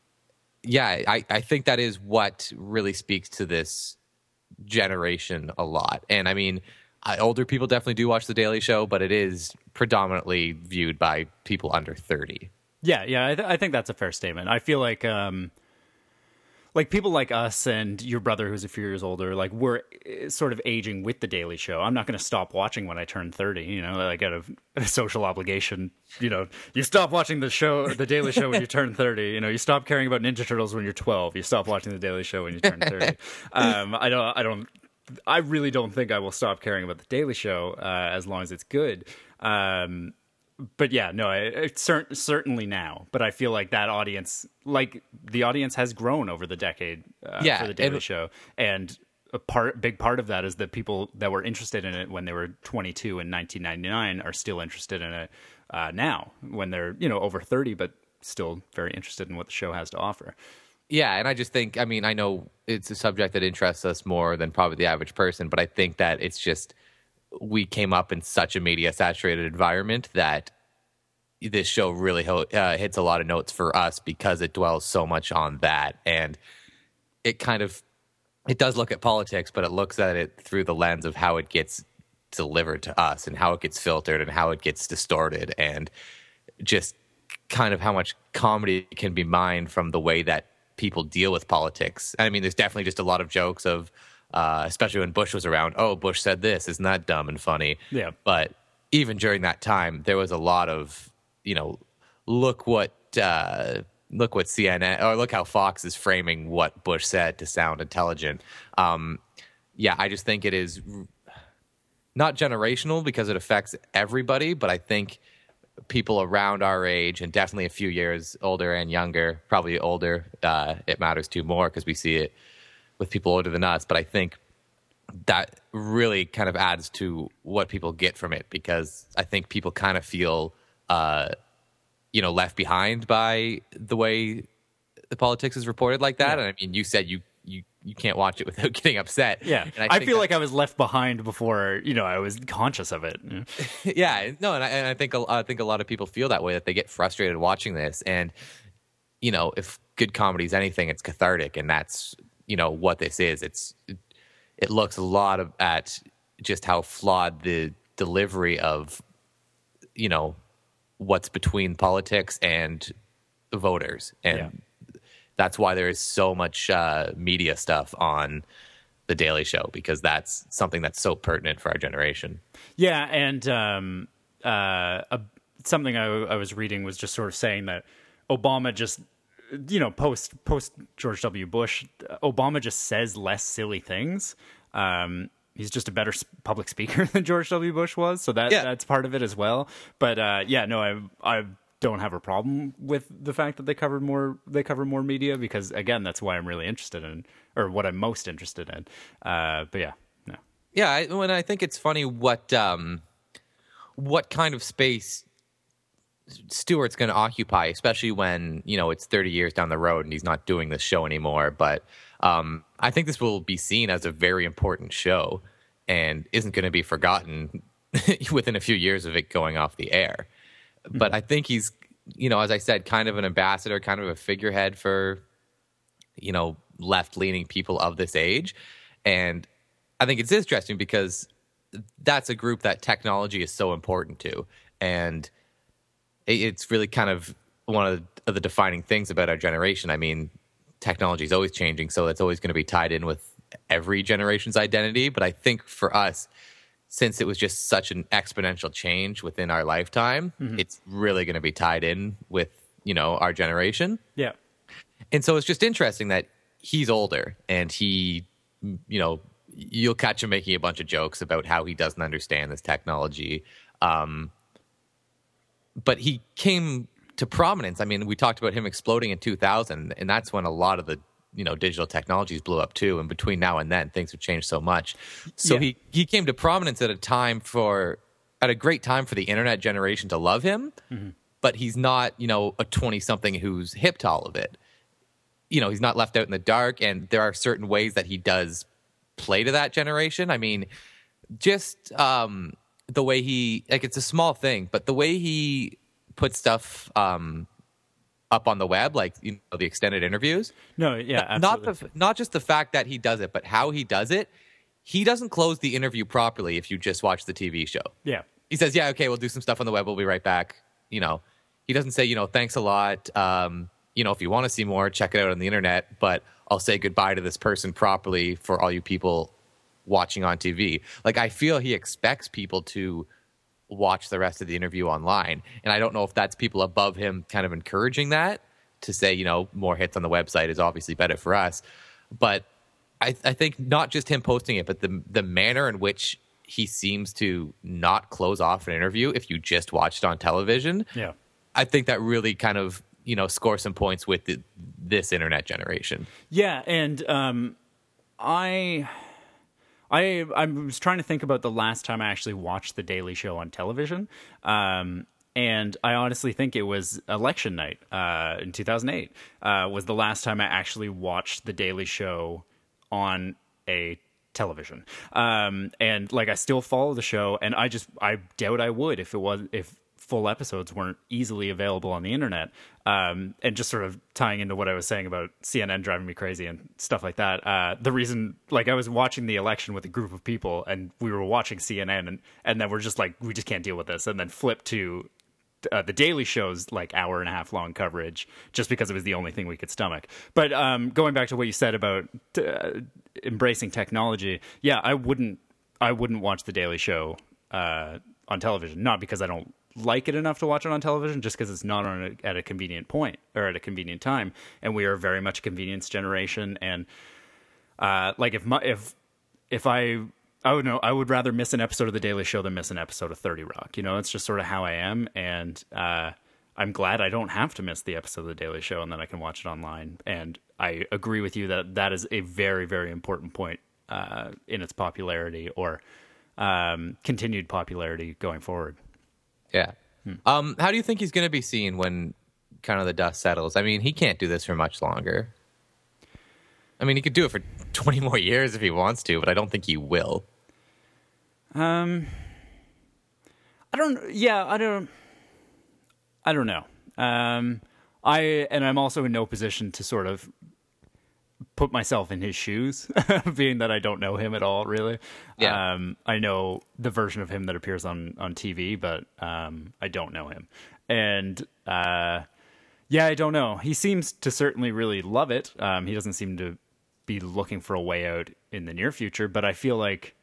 yeah, I, I think that is what really speaks to this generation a lot. And I mean, I, older people definitely do watch The Daily Show, but it is predominantly viewed by people under thirty. Yeah, yeah, I, th- I think that's a fair statement. I feel like, um, like people like us and your brother, who's a few years older, like we're uh, sort of aging with The Daily Show. I'm not going to stop watching when I turn thirty. You know, like out of a social obligation. You know, you stop watching the show, The Daily Show, when you turn thirty. You know, you stop caring about Ninja Turtles when you're twelve. You stop watching The Daily Show when you turn thirty. um, I don't, I don't, I really don't think I will stop caring about The Daily Show uh, as long as it's good. Um, But yeah, no, it's cer- certainly now. But I feel like that audience, like the audience has grown over the decade uh, Yeah, for the Daily and- Show, and a part, big part of that is that people that were interested in it when they were twenty-two in nineteen ninety-nine are still interested in it uh, now when they're you know over thirty, but still very interested in what the show has to offer. Yeah, and I just think, I mean, I know it's a subject that interests us more than probably the average person, but I think that it's just, we came up in such a media saturated environment that this show really uh, hits a lot of notes for us because it dwells so much on that. And it kind of, it does look at politics, but it looks at it through the lens of how it gets delivered to us and how it gets filtered and how it gets distorted, and just kind of how much comedy can be mined from the way that people deal with politics. I mean, there's definitely just a lot of jokes of, uh, especially when Bush was around, oh, Bush said this, isn't that dumb and funny? Yeah. But even during that time, there was a lot of, you know, look what uh, look what C N N, or look how Fox is framing what Bush said to sound intelligent. Um, yeah, I just think it is not generational because it affects everybody, but I think people around our age and definitely a few years older and younger, probably older, uh, it matters too more because we see it with people older than us. But I think that really kind of adds to what people get from it, because I think people kind of feel, uh, you know, left behind by the way the politics is reported like that. Yeah. And I mean, you said you, you, you can't watch it without getting upset. Yeah, and I, think feel that- like I was left behind before you know I was conscious of it. you know? yeah, no, and I, and I think a- I think a lot of people feel that way, that they get frustrated watching this. And you know, if good comedy is anything, it's cathartic, and that's, you know, what this is. It's it, it looks a lot of, at just how flawed the delivery of, you know, what's between politics and the voters, and Yeah. that's why there is so much uh, media stuff on The Daily Show, because that's something that's so pertinent for our generation. Yeah, and um, uh, a, something I, I was reading was just sort of saying that Obama just, you know, post post George W. Bush, Obama just says less silly things. Um, he's just a better s- public speaker than George W. Bush was, so that Yeah. that's part of it as well. But uh, yeah, no, I I don't have a problem with the fact that they cover more they cover more media, because again, that's why I'm really interested in, or what I'm most interested in. Uh, but yeah, no. Yeah, I, when I think it's funny what um, what kind of space Stewart's going to occupy, especially when, you know, it's thirty years down the road and he's not doing this show anymore. But um, I think this will be seen as a very important show and isn't going to be forgotten within a few years of it going off the air. Mm-hmm. But I think he's, you know, as I said, kind of an ambassador, kind of a figurehead for, you know, left-leaning people of this age. And I think it's interesting because that's a group that technology is so important to. And it's really kind of one of the defining things about our generation. I mean, technology is always changing, so it's always going to be tied in with every generation's identity. But I think for us, since it was just such an exponential change within our lifetime, mm-hmm. it's really going to be tied in with, you know, our generation. Yeah. And so it's just interesting that he's older and he, you know, you'll catch him making a bunch of jokes about how he doesn't understand this technology. Um, but he came to prominence. I mean, we talked about him exploding in two thousand, and that's when a lot of the, you know, digital technologies blew up too. And between now and then, things have changed so much. So yeah. he, he came to prominence at a time for, at a great time for the internet generation to love him. Mm-hmm. But he's not, you know, a twenty something who's hip to all of it. You know, he's not left out in the dark. And there are certain ways that he does play to that generation. I mean, just um, the way he, like, it's a small thing, but the way he puts stuff um, up on the web, like, you know, the extended interviews. No, yeah, absolutely. Not the, not just the fact that he does it, but how he does it. He doesn't close the interview properly if you just watch the T V show. Yeah. He says, yeah, okay, we'll do some stuff on the web. We'll be right back. You know, he doesn't say, you know, thanks a lot. Um, you know, if you want to see more, check it out on the internet. But I'll say goodbye to this person properly for all you people watching on T V. Like, I feel he expects people to watch the rest of the interview online. And I don't know if that's people above him kind of encouraging that to say, you know, more hits on the website is obviously better for us. But I, I think not just him posting it, but the the manner in which he seems to not close off an interview if you just watched on television. Yeah. I think that really kind of, you know, score some points with the, this internet generation. Yeah, and um, I, I, I was trying to think about the last time I actually watched The Daily Show on television, um, and I honestly think it was election night uh, in two thousand eight uh, was the last time I actually watched The Daily Show on a television. Um, and like, I still follow the show, and I just I doubt I would if it was if. full episodes weren't easily available on the internet. Um, and just sort of tying into what I was saying about C N N driving me crazy and stuff like that. Uh, the reason, like, I was watching the election with a group of people and we were watching C N N and, and then we're just like, we just can't deal with this. And then flip to uh, the Daily Show's like hour and a half long coverage just because it was the only thing we could stomach. But um, going back to what you said about uh, embracing technology. Yeah, I wouldn't, I wouldn't watch the Daily Show uh, on television, not because I don't like it enough to watch it on television, just because it's not on a, at a convenient point or at a convenient time, and we are very much a convenience generation. And uh, like if my if if I I would know I would rather miss an episode of The Daily Show than miss an episode of thirty Rock. You know, it's just sort of how I am, and uh, I'm glad I don't have to miss the episode of The Daily Show, and then I can watch it online. And I agree with you that that is a very very important point uh, in its popularity or um, continued popularity going forward. Yeah. Hmm. Um, how do you think he's going to be seen when kind of the dust settles? I mean, he can't do this for much longer. I mean, he could do it for twenty more years if he wants to, but I don't think he will. Um, I don't, yeah, I don't, I don't know. Um, I, and I'm also in no position to sort of put myself in his shoes, being that I don't know him at all, really. Yeah. Um, I know the version of him that appears on, on T V, but um, I don't know him. And uh, yeah, I don't know. He seems to certainly really love it. Um, he doesn't seem to be looking for a way out in the near future, but I feel like,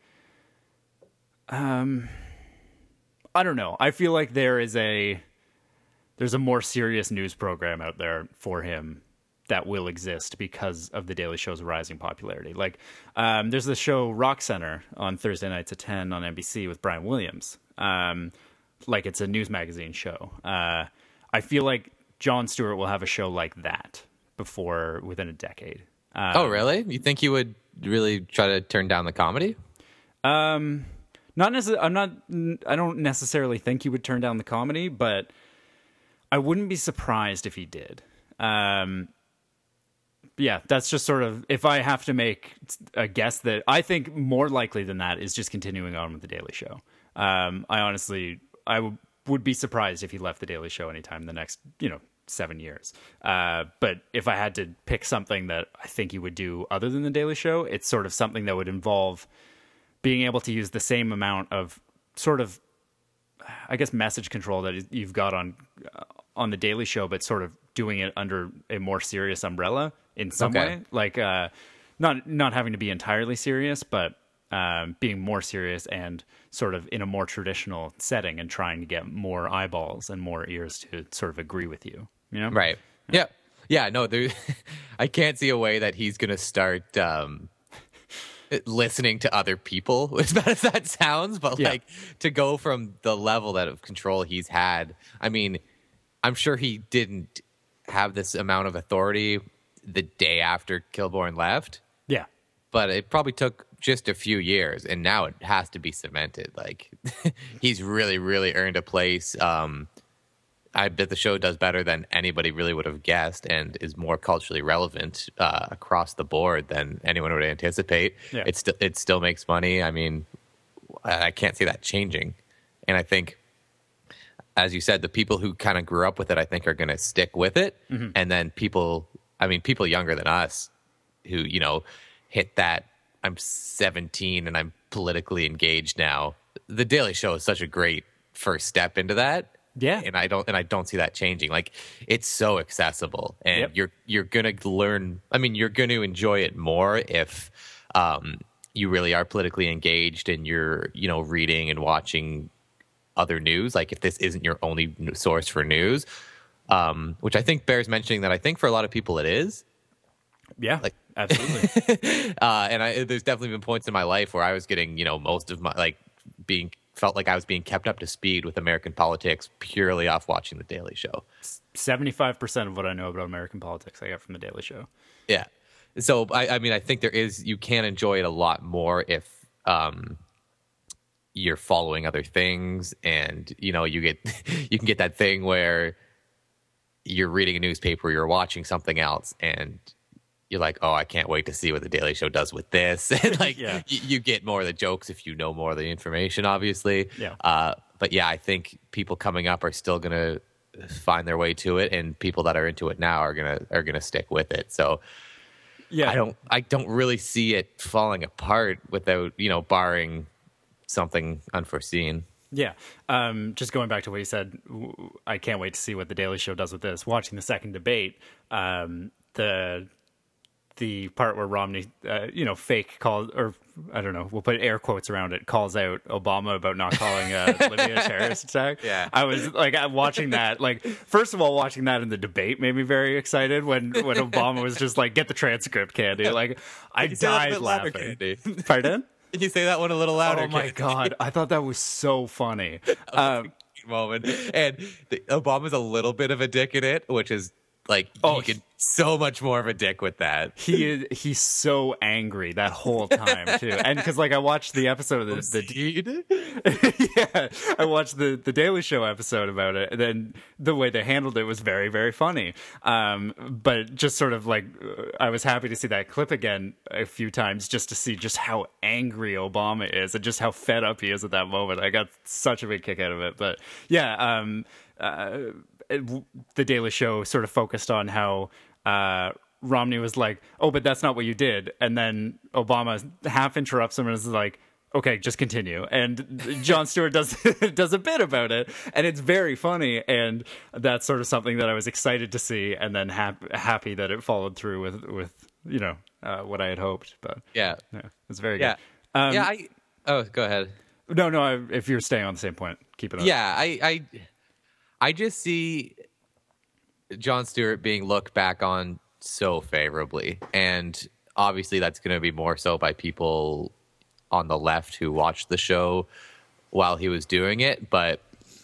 um, I don't know. I feel like there is a, there's a more serious news program out there for him that will exist because of The Daily Show's rising popularity. Like, um, there's the show Rock Center on Thursday nights at ten on N B C with Brian Williams. Um, like, it's a news magazine show. Uh, I feel like Jon Stewart will have a show like that before, within a decade. Um, oh, really? You think he would really try to turn down the comedy? Um, not necessarily. I'm not. I don't necessarily think he would turn down the comedy, but I wouldn't be surprised if he did. Um, yeah, that's just sort of, if I have to make a guess, that I think more likely than that is just continuing on with the Daily Show. Um, I honestly, I w- would be surprised if he left the Daily Show anytime in the next, you know, seven years. Uh, but if I had to pick something that I think he would do other than the Daily Show, it's sort of something that would involve being able to use the same amount of sort of, I guess, message control that you've got on uh, on the Daily Show, but sort of doing it under a more serious umbrella in some Okay. way, like uh, not not having to be entirely serious, but um, being more serious and sort of in a more traditional setting, and trying to get more eyeballs and more ears to sort of agree with you. You know, Right. Yeah. Yeah. No, there, I can't see a way that he's going to start um, listening to other people, as bad as that sounds. But Yeah. like to go from the level that of control he's had, I mean, I'm sure he didn't have this amount of authority the day after Kilborn left, Yeah, but it probably took just a few years, and now it has to be cemented. Like he's really, really earned a place. Um, I bet the show does better than anybody really would have guessed, and is more culturally relevant uh, across the board than anyone would anticipate. Yeah. It still it still makes money. I mean, I I can't see that changing, and I think, as you said, the people who kind of grew up with it, I think, are going to stick with it, Mm-hmm. and then people, I mean, people younger than us, who you know, hit that. I'm seventeen and I'm politically engaged now. The Daily Show is such a great first step into that. Yeah. And I don't and I don't see that changing. Like it's so accessible, and Yep. you're you're gonna learn. I mean, you're going to enjoy it more if um, you really are politically engaged and you're you know reading and watching other news. Like if this isn't your only n- source for news, um, which I think bears mentioning. That I think for a lot of people it is. yeah, Like- absolutely. Uh, and I, there's definitely been points in my life where I was getting, you know, most of my like being felt like I was being kept up to speed with American politics purely off watching The Daily Show. seventy-five percent of what I know about American politics I got from the Daily Show. Yeah. So I, I mean, I think there is you can enjoy it a lot more if um, you're following other things, and you know, you get you can get that thing where you're reading a newspaper, you're watching something else, and you're like, oh, I can't wait to see what the Daily Show does with this. And like, Yeah. you, you get more of the jokes if you know more of the information, obviously. Yeah. Uh, but yeah, I think people coming up are still gonna find their way to it, and people that are into it now are gonna are gonna stick with it. So Yeah, I don't I don't really see it falling apart without you know barring something unforeseen. Yeah. Um, just going back to what you said, w- I can't wait to see what the Daily Show does with this. Watching the second debate, um, the the part where Romney, uh, you know, fake calls, or I don't know, we'll put air quotes around it, calls out Obama about not calling uh, Libya a terrorist attack. Yeah. I was like, I'm watching that. Like, first of all, watching that in the debate made me very excited when when Obama was just like, "Get the transcript, Candy." Like, I you say that a died bit louder, laughing. Candy? Pardon? Can you say that one a little louder? Oh my Candy? god, I thought that was so funny. Um, Moment. And the, Obama's a little bit of a dick in it, which is like Oh, he could so much more of a dick with that. he is he's so angry that whole time too, and because like I watched the episode of the, the yeah, I watched the the Daily Show episode about it, and then the way they handled it was very very funny. Um, but just sort of like uh, I was happy to see that clip again a few times just to see just how angry Obama is and just how fed up he is at that moment. I got such a big kick out of it. But yeah, um, uh, it, the Daily Show sort of focused on how uh, Romney was like, "Oh, but that's not what you did," and then Obama half interrupts him and is like, "Okay, just continue." And Jon Stewart does does a bit about it, and it's very funny. And that's sort of something that I was excited to see, and then hap- happy that it followed through with with you know uh, what I had hoped. But Yeah. yeah, it's very Yeah. good. Um, yeah. I, oh, go ahead. no, no. I, if you're staying on the same point, keep it up. Yeah. I, I, I just see Jon Stewart being looked back on so favorably. And obviously that's going to be more so by people on the left who watched the show while he was doing it. But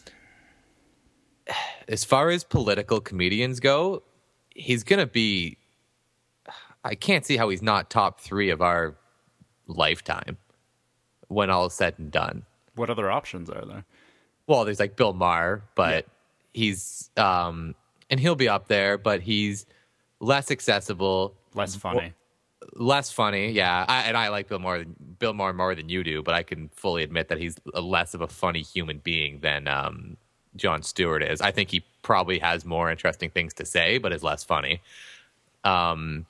as far as political comedians go, he's going to be, I can't see how he's not top three of our lifetime when all is said and done. what other options are there? Well, there's like Bill Maher, but Yeah. he's um, and he'll be up there, but he's less accessible, Less funny. less funny. Yeah, I, and I like Bill Maher, Bill Maher more than you do, but I can fully admit that he's a less of a funny human being than um, Jon Stewart is. I think he probably has more interesting things to say, but is less funny. Um,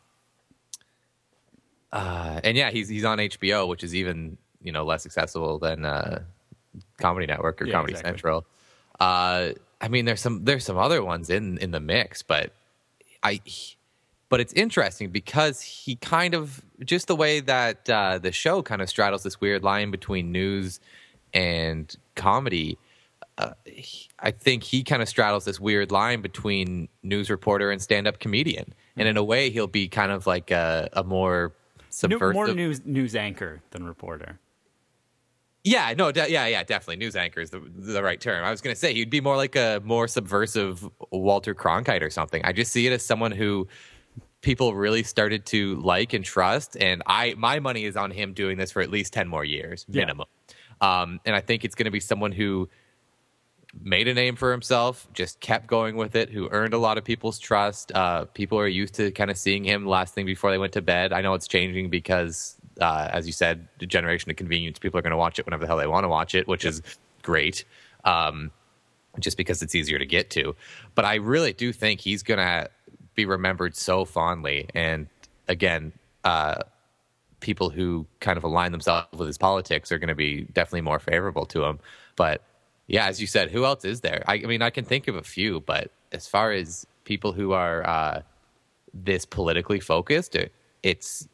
uh, and yeah, he's he's on H B O, which is even you know less accessible than uh, Comedy Network or Yeah, Comedy exactly. Central. Uh, I mean, there's some there's some other ones in in the mix, but I. But it's interesting because he kind of just the way that uh, the show kind of straddles this weird line between news and comedy. Uh, he, I think he kind of straddles this weird line between news reporter and stand-up comedian, and in a way, he'll be kind of like a, a more New, subversive, more news news anchor than reporter. Yeah, no, de- yeah, yeah, definitely. News anchor is the, the right term. I was going to say he'd be more like a more subversive Walter Cronkite or something. I just see it as someone who people really started to like and trust, and I my money is on him doing this for at least ten more years minimum. Yeah. Um, and I think it's going to be someone who made a name for himself, just kept going with it, who earned a lot of people's trust. Uh, people are used to kind of seeing him last thing before they went to bed. I know it's changing because, uh, as you said, the generation of convenience, people are going to watch it whenever the hell they want to watch it, which is great. Um, just because it's easier to get to. But I really do think he's going to be remembered so fondly. And again, uh, people who kind of align themselves with his politics are going to be definitely more favorable to him. But yeah, as you said, who else is there? I, I mean, I can think of a few, but as far as people who are uh, this politically focused, it, it's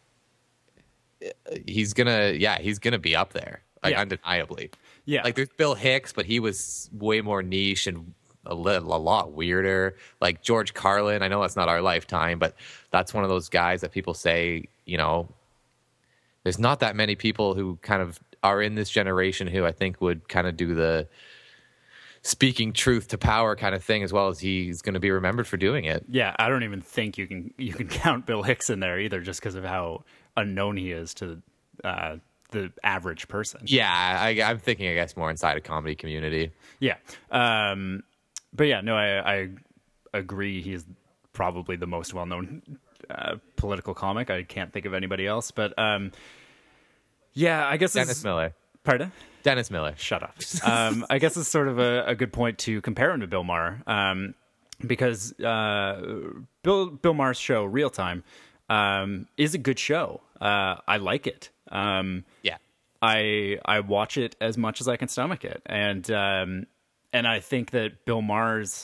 he's gonna, yeah, he's gonna be up there, like Yeah. undeniably. Yeah. Like there's Bill Hicks, but he was way more niche and a, little, a lot weirder. Like George Carlin, I know that's not our lifetime, but that's one of those guys that people say, you know, there's not that many people who kind of are in this generation who I think would kind of do the speaking truth to power kind of thing, as well as he's going to be remembered for doing it. Yeah, I don't even think you can you can count Bill Hicks in there either, just because of how unknown he is to uh, the average person. Yeah, I, I'm thinking, I guess, more inside a comedy community. Yeah, um, but yeah, no, I, I agree. He's probably the most well-known uh, political comic. I can't think of anybody else, but um, yeah, I guess Dennis it's, Miller. Pardon? Dennis Miller. Shut up. Um, I guess it's sort of a, a good point to compare him to Bill Maher, um, because uh, Bill Bill Maher's show, Real Time, um, is a good show. Uh, I like it. Um, Yeah. I I watch it as much as I can stomach it, and um, and I think that Bill Maher's.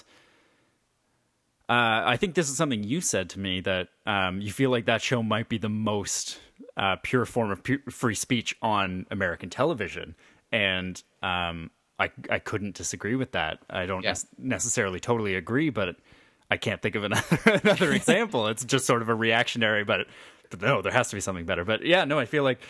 Uh, I think this is something you said to me, that um, you feel like that show might be the most uh, pure form of pu- free speech on American television, and um, I I couldn't disagree with that. I don't Yeah. nes- necessarily totally agree, but I can't think of another, another example. It's just sort of a reactionary, but but no, there has to be something better. But yeah, no, I feel like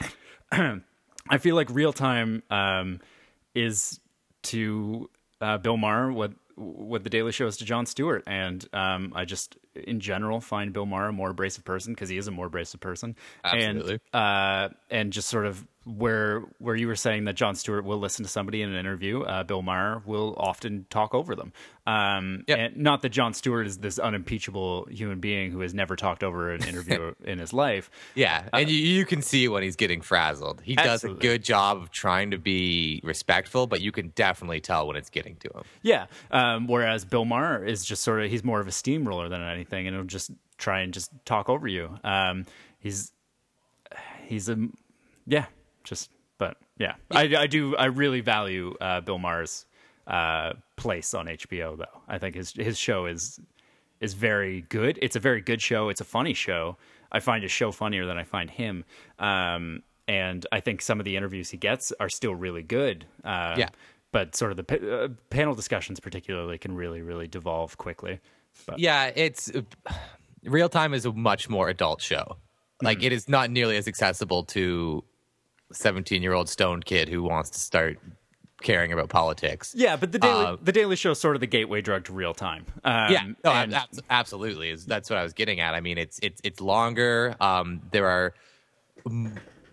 I feel like Real Time um, is to uh, Bill Maher what what The Daily Show is to Jon Stewart, and um, I just in general find Bill Maher a more abrasive person, because he is a more abrasive person. Absolutely. And uh, and just sort of where where you were saying that Jon Stewart will listen to somebody in an interview, uh, Bill Maher will often talk over them. Um, Yep. And not that Jon Stewart is this unimpeachable human being who has never talked over an interview in his life. Yeah, and you, you can see when he's getting frazzled. He does Absolutely. a good job of trying to be respectful, but you can definitely tell when it's getting to him. Yeah. Um, whereas Bill Maher is just sort of, he's more of a steamroller than anything, and he'll just try and just talk over you. Um, he's, he's a, yeah, just, but yeah, I, I do, I really value uh, Bill Maher's uh, place on H B O, though. I think his, his show is, is very good. It's a very good show. It's a funny show. I find his show funnier than I find him. Um, and I think some of the interviews he gets are still really good. Uh, Yeah. But sort of the pa- uh, panel discussions, particularly, can really, really devolve quickly. But Yeah, it's Real Time is a much more adult show. Like it is not nearly as accessible to a seventeen-year-old stoned kid who wants to start caring about politics. yeah, but the Daily Uh, the Daily Show is sort of the gateway drug to Real Time. Um, Yeah, no, and- ab- absolutely. Is that's what I was getting at. I mean, it's it's it's longer. Um, there are m-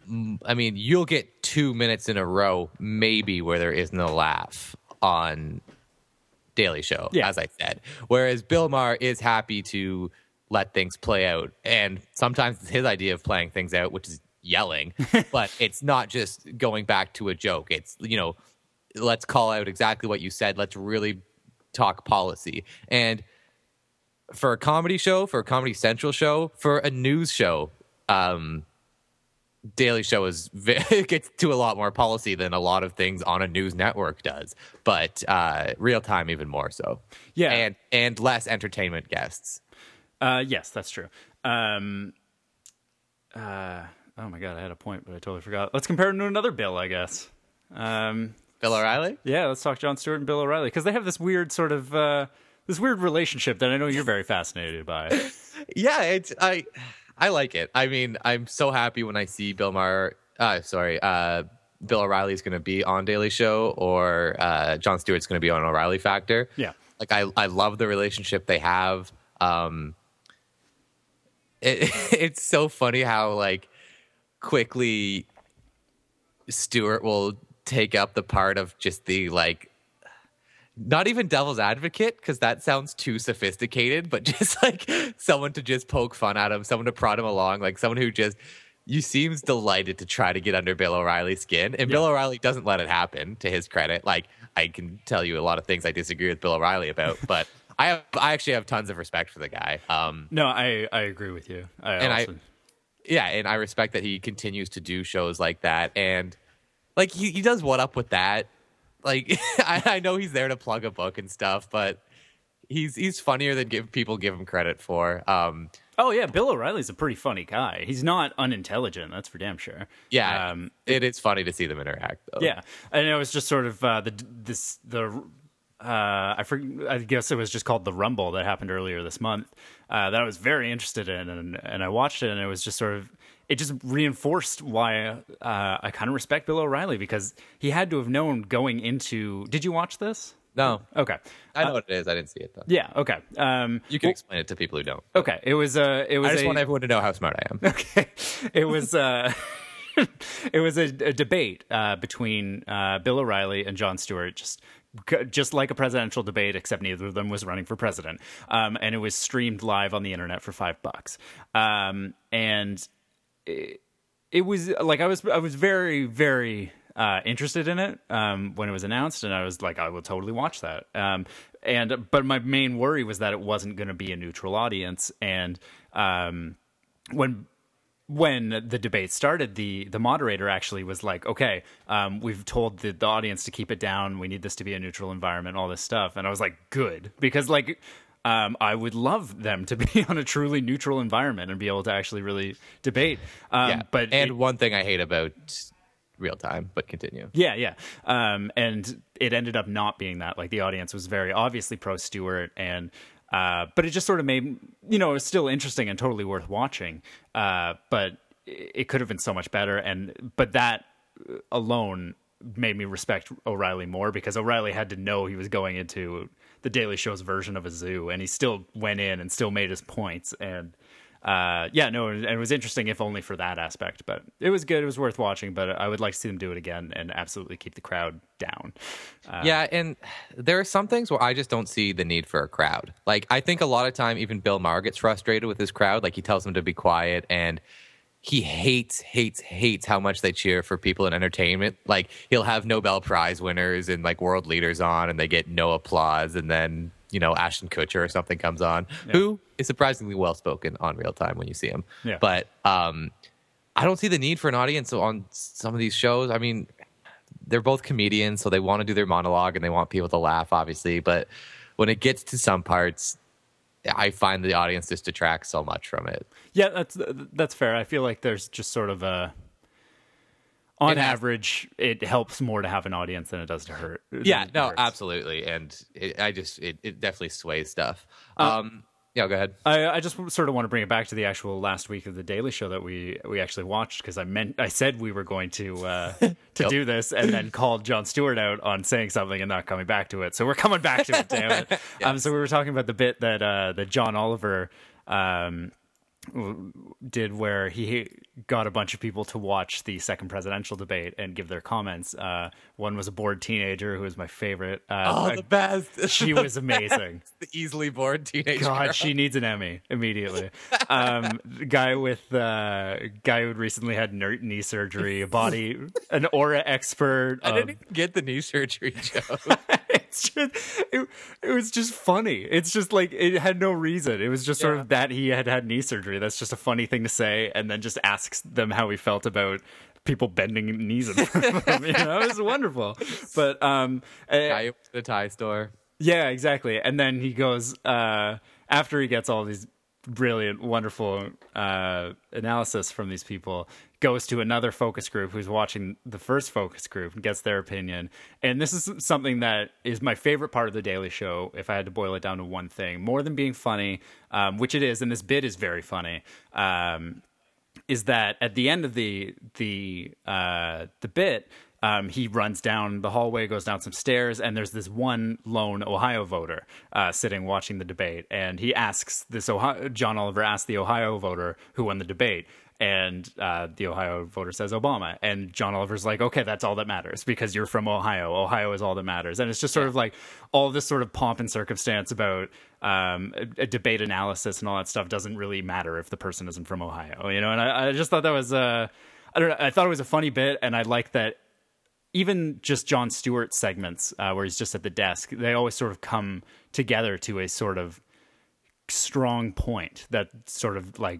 I mean, you'll get two minutes in a row, maybe, where there isn't a laugh on Daily Show, yeah. as I said. Whereas Bill Maher is happy to let things play out. And sometimes it's his idea of playing things out, which is yelling. But it's not just going back to a joke. It's, you know, let's call out exactly what you said. Let's really talk policy. And for a comedy show, for a Comedy Central show, for a news show, um, Daily Show is it gets to a lot more policy than a lot of things on a news network does, but uh, real time even more so. Yeah, and and less entertainment guests. Uh, yes, that's true. Um, uh, oh my god, I had a point, but I totally forgot. Let's compare him to another Bill, I guess. Um, Bill O'Reilly. Yeah, let's talk Jon Stewart and Bill O'Reilly because they have this weird sort of uh, this weird relationship that I know you're very fascinated by. Yeah, it's I. I like it. I mean, I'm so happy when I see Bill Maher. Uh, sorry, uh, Bill O'Reilly is going to be on Daily Show, or uh, Jon Stewart's going to be on O'Reilly Factor. Yeah, like I, I love the relationship they have. Um, it, it's so funny how like quickly Stewart will take up the part of just the like. Not even devil's advocate, because that sounds too sophisticated, but just like someone to just poke fun at him, someone to prod him along, like someone who just, you seems delighted to try to get under Bill O'Reilly's skin. And yeah. Bill O'Reilly doesn't let it happen, to his credit. Like, I can tell you a lot of things I disagree with Bill O'Reilly about, but I have, I actually have tons of respect for the guy. Um, no, I, I agree with you. I and also... I, yeah, and I respect that he continues to do shows like that. And like, he, he does What Up With That. Like, I, I know he's there to plug a book and stuff, but he's he's funnier than give, people give him credit for. Um, oh, yeah, Bill O'Reilly's a pretty funny guy. He's not unintelligent, that's for damn sure. Yeah, um, it is funny to see them interact, though. Yeah, and it was just sort of uh, the this the uh, I forget, I guess it was just called The Rumble that happened earlier this month uh, that I was very interested in, and and I watched it, and it was just sort of. It just reinforced why uh, I kind of respect Bill O'Reilly, because he had to have known going into... Did you watch this? No. Okay. I know uh, what it is. I didn't see it, though. Yeah, okay. Um, you can well, explain it to people who don't. Okay. It was... Uh, it was I just a, want everyone to know how smart I am. Okay. It was... Uh, it was a, a debate uh, between uh, Bill O'Reilly and Jon Stewart, just... just like a presidential debate, except neither of them was running for president. Um, and it was streamed live on the internet for five bucks. Um, and... It, it was like I was I was very very uh, interested in it um, when it was announced, and I was like, I will totally watch that. Um, and but my main worry was that it wasn't going to be a neutral audience. And um, when when the debate started, the the moderator actually was like, okay, um, we've told the, the audience to keep it down. We need this to be a neutral environment, all this stuff. And I was like, good, because like. Um, I would love them to be on a truly neutral environment and be able to actually really debate. Um, yeah, but and it, one thing I hate about real time, but continue. Yeah, yeah. Um, and it ended up not being that. Like the audience was very obviously pro Stewart, and uh, but it just sort of made, you know, it was still interesting and totally worth watching. Uh, but it, it could have been so much better. And but that alone made me respect O'Reilly more, because O'Reilly had to know he was going into the Daily Show's version of a zoo, and he still went in and still made his points. And uh, yeah, no, and it was interesting, if only for that aspect. But it was good; it was worth watching. But I would like to see them do it again and absolutely keep the crowd down. Uh, yeah, and there are some things where I just don't see the need for a crowd. Like, I think a lot of time, even Bill Maher gets frustrated with his crowd. Like, he tells them to be quiet, and he hates, hates, hates how much they cheer for people in entertainment. Like, he'll have Nobel Prize winners and like world leaders on, and they get no applause. And then, you know, Ashton Kutcher or something comes on, yeah. who is surprisingly well spoken on Real Time when you see him. Yeah. But um, I don't see the need for an audience on some of these shows. I mean, they're both comedians, so they want to do their monologue and they want people to laugh, obviously. But when it gets to some parts, I find the audience just detracts so much from it. Yeah, that's that's fair. I feel like there's just sort of a, on it average, has, it helps more to have an audience than it does to hurt. Yeah, no, hurts. Absolutely, and it, I just it, it definitely sways stuff. Uh, um, yeah, go ahead. I, I just sort of want to bring it back to the actual last week of the Daily Show that we we actually watched, because I meant I said we were going to uh, to yep. do this, and then called Jon Stewart out on saying something and not coming back to it. So we're coming back to it, damn it. yes. Um, so we were talking about the bit that uh, that John Oliver. Um, did where he got a bunch of people to watch the second presidential debate and give their comments. Uh, one was a bored teenager who was my favorite. Uh, Oh, I- the best. she was amazing. The easily bored teenager. God, she needs an Emmy immediately. Um, the guy with uh, guy who recently had ner- knee surgery, a body, an aura expert. I um, didn't even get the knee surgery joke. it's just it, it was just funny. It's just like it had no reason. It was just sort Yeah. of that he had had knee surgery. That's just a funny thing to say, and then just asks them how he felt about people bending knees in front of him. You know, it was wonderful. But um, eh, Guy at the tie store. yeah, exactly. And then he goes uh, after he gets all these brilliant, wonderful uh, analysis from these people, goes to another focus group who's watching the first focus group and gets their opinion. And this is something that is my favorite part of the Daily Show, if I had to boil it down to one thing, more than being funny, um, which it is, and this bit is very funny. Um, is that at the end of the the uh, the bit, um, he runs down the hallway, goes down some stairs, and there's this one lone Ohio voter uh, sitting watching the debate, and he asks this Ohio, John Oliver asks the Ohio voter who won the debate. And uh, the Ohio voter says Obama. And John Oliver's like, okay, that's all that matters because you're from Ohio. Ohio is all that matters. And it's just sort of like all this sort of pomp and circumstance about um, a, a debate analysis and all that stuff doesn't really matter if the person isn't from Ohio, you know? And I, I just thought that was, uh, I don't know, I thought it was a funny bit. And I like that even just Jon Stewart segments uh, where he's just at the desk, they always sort of come together to a sort of strong point that sort of like,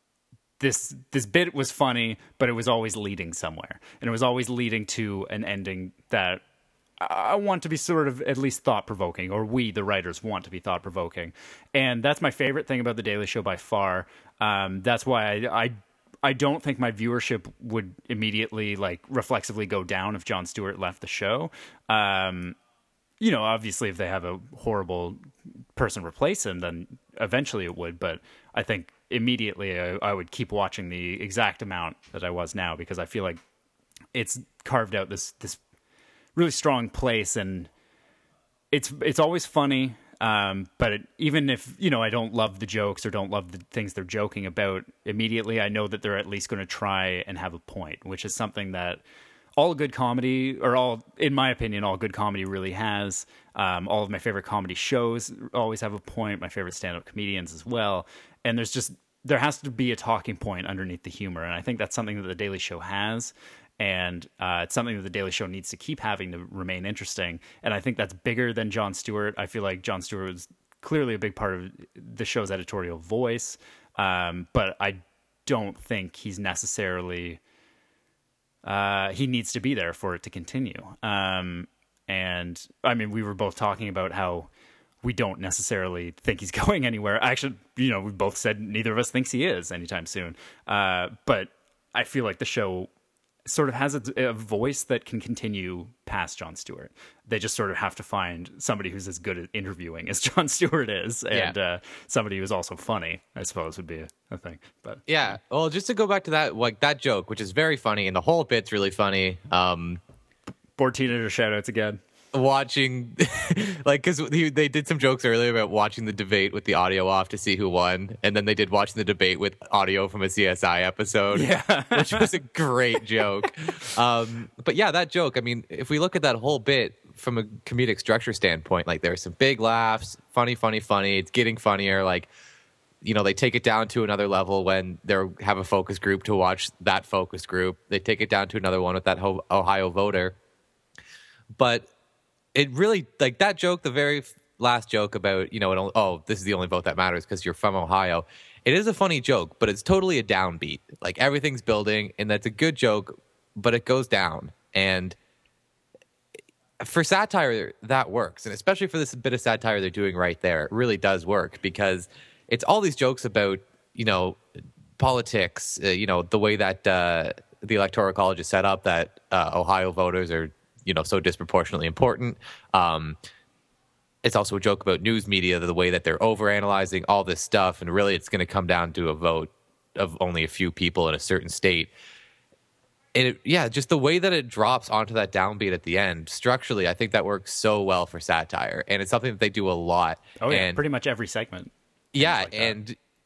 This this bit was funny, but it was always leading somewhere, and it was always leading to an ending that I want to be sort of at least thought provoking, or we, the writers, want to be thought provoking, and that's my favorite thing about the Daily Show by far. Um, that's why I, I I don't think my viewership would immediately like reflexively go down if Jon Stewart left the show. Um, you know, obviously, if they have a horrible person replace him, then eventually it would. But I think immediately I, I would keep watching the exact amount that I was now because I feel like it's carved out this this really strong place, and it's it's always funny. Um, but it, even if, you know, I don't love the jokes or don't love the things they're joking about immediately, I know that they're at least going to try and have a point, which is something that all good comedy, or all, in my opinion, all good comedy really has. Um, all of my favorite comedy shows always have a point. My favorite stand-up comedians as well. And there's just, there has to be a talking point underneath the humor. And I think that's something that The Daily Show has. And uh, it's something that The Daily Show needs to keep having to remain interesting. And I think that's bigger than Jon Stewart. I feel like Jon Stewart was clearly a big part of the show's editorial voice. Um, but I don't think he's necessarily... Uh, he needs to be there for it to continue. Um, and I mean, we were both talking about how we don't necessarily think he's going anywhere. Actually, you know, we both said neither of us thinks he is anytime soon. Uh, but I feel like the show sort of has a, a voice that can continue past Jon Stewart. They just sort of have to find somebody who's as good at interviewing as Jon Stewart is, and Yeah. uh, somebody who's also funny, I suppose, would be a, a thing. But Yeah. Well, just to go back to that, like that joke, which is very funny, and the whole bit's really funny. Um, board teenager shoutouts again. watching, like, because they did some jokes earlier about watching the debate with the audio off to see who won, and then they did watching the debate with audio from a C S I episode, Yeah. which was a great joke. Um, but yeah, that joke. I mean, if we look at that whole bit from a comedic structure standpoint, like there's some big laughs, funny, funny, funny. It's getting funnier. Like, you know, they take it down to another level when they have a focus group to watch that focus group. They take it down to another one with that Ho- Ohio voter. But it really, like that joke, the very last joke about, you know, it only, oh, this is the only vote that matters because you're from Ohio. It is a funny joke, but it's totally a downbeat. Like everything's building, and that's a good joke, but it goes down. And for satire, that works. And especially for this bit of satire they're doing right there, it really does work because it's all these jokes about, you know, politics, uh, you know, the way that uh, the Electoral College is set up, that uh, Ohio voters are, you know, so disproportionately important. Um, it's also a joke about news media, the way that they're overanalyzing all this stuff, and really it's going to come down to a vote of only a few people in a certain state. And it, yeah, just the way that it drops onto that downbeat at the end, structurally, I think that works so well for satire, and it's something that they do a lot. Oh yeah, and pretty much every segment. yeah, like that. and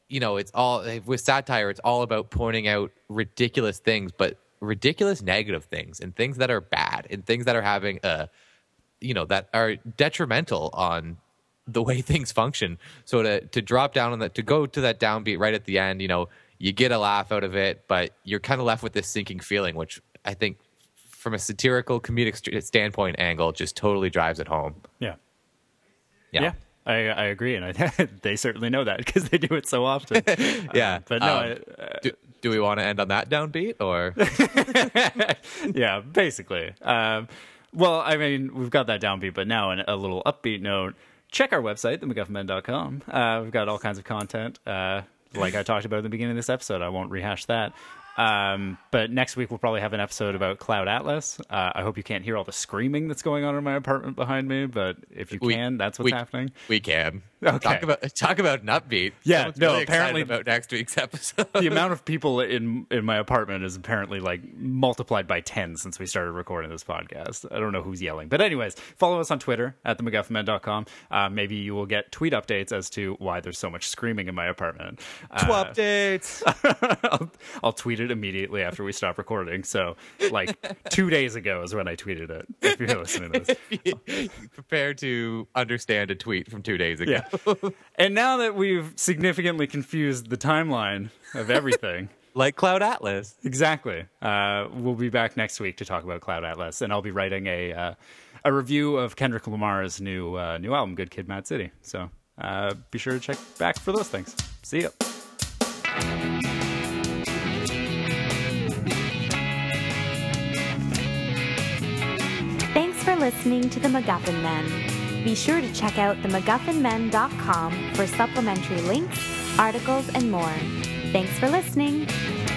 you know, it's all with satire. It's all about pointing out ridiculous things, but ridiculous negative things and things that are bad and things that are having a, you know, that are detrimental on the way things function. So to to drop down on that, to go to that downbeat right at the end, you know, you get a laugh out of it, but you're kind of left with this sinking feeling, which I think from a satirical comedic st- standpoint angle just totally drives it home. Yeah. Yeah. Yeah. I, I agree, and I, they certainly know that because they do it so often. yeah, uh, but no. Um, I, uh, do, do we want to end on that downbeat, or? yeah, basically. Um, well, I mean, we've got that downbeat, but now on a little upbeat note, check our website, the McGuffin Men dot com. Uh, we've got all kinds of content, uh, like I talked about at the beginning of this episode. I won't rehash that. Um, but next week we'll probably have an episode about Cloud Atlas. Uh, I hope you can't hear all the screaming that's going on in my apartment behind me, but if you can, we, that's what's we, happening. We can. Okay. Talk about talk about an upbeat. Yeah, Someone's no, really apparently about next week's episode. The amount of people in in my apartment is apparently like multiplied by ten since we started recording this podcast. I don't know who's yelling, but anyways, follow us on Twitter at the McGuffin Men dot com. Uh, maybe you will get tweet updates as to why there's so much screaming in my apartment. Uh, updates. I'll, I'll tweet it immediately after we stop recording. So, like two days ago is when I tweeted it. If you're listening to this, prepare to understand a tweet from two days ago. Yeah. And now that we've significantly confused the timeline of everything, like Cloud Atlas, exactly, uh, we'll be back next week to talk about Cloud Atlas, and I'll be writing a uh, a review of Kendrick Lamar's new uh, new album, Good Kid, Mad City. So uh, be sure to check back for those things. See ya. Thanks for listening to the McGuffin Men. Be sure to check out the McGuffin Men dot com for supplementary links, articles, and more. Thanks for listening.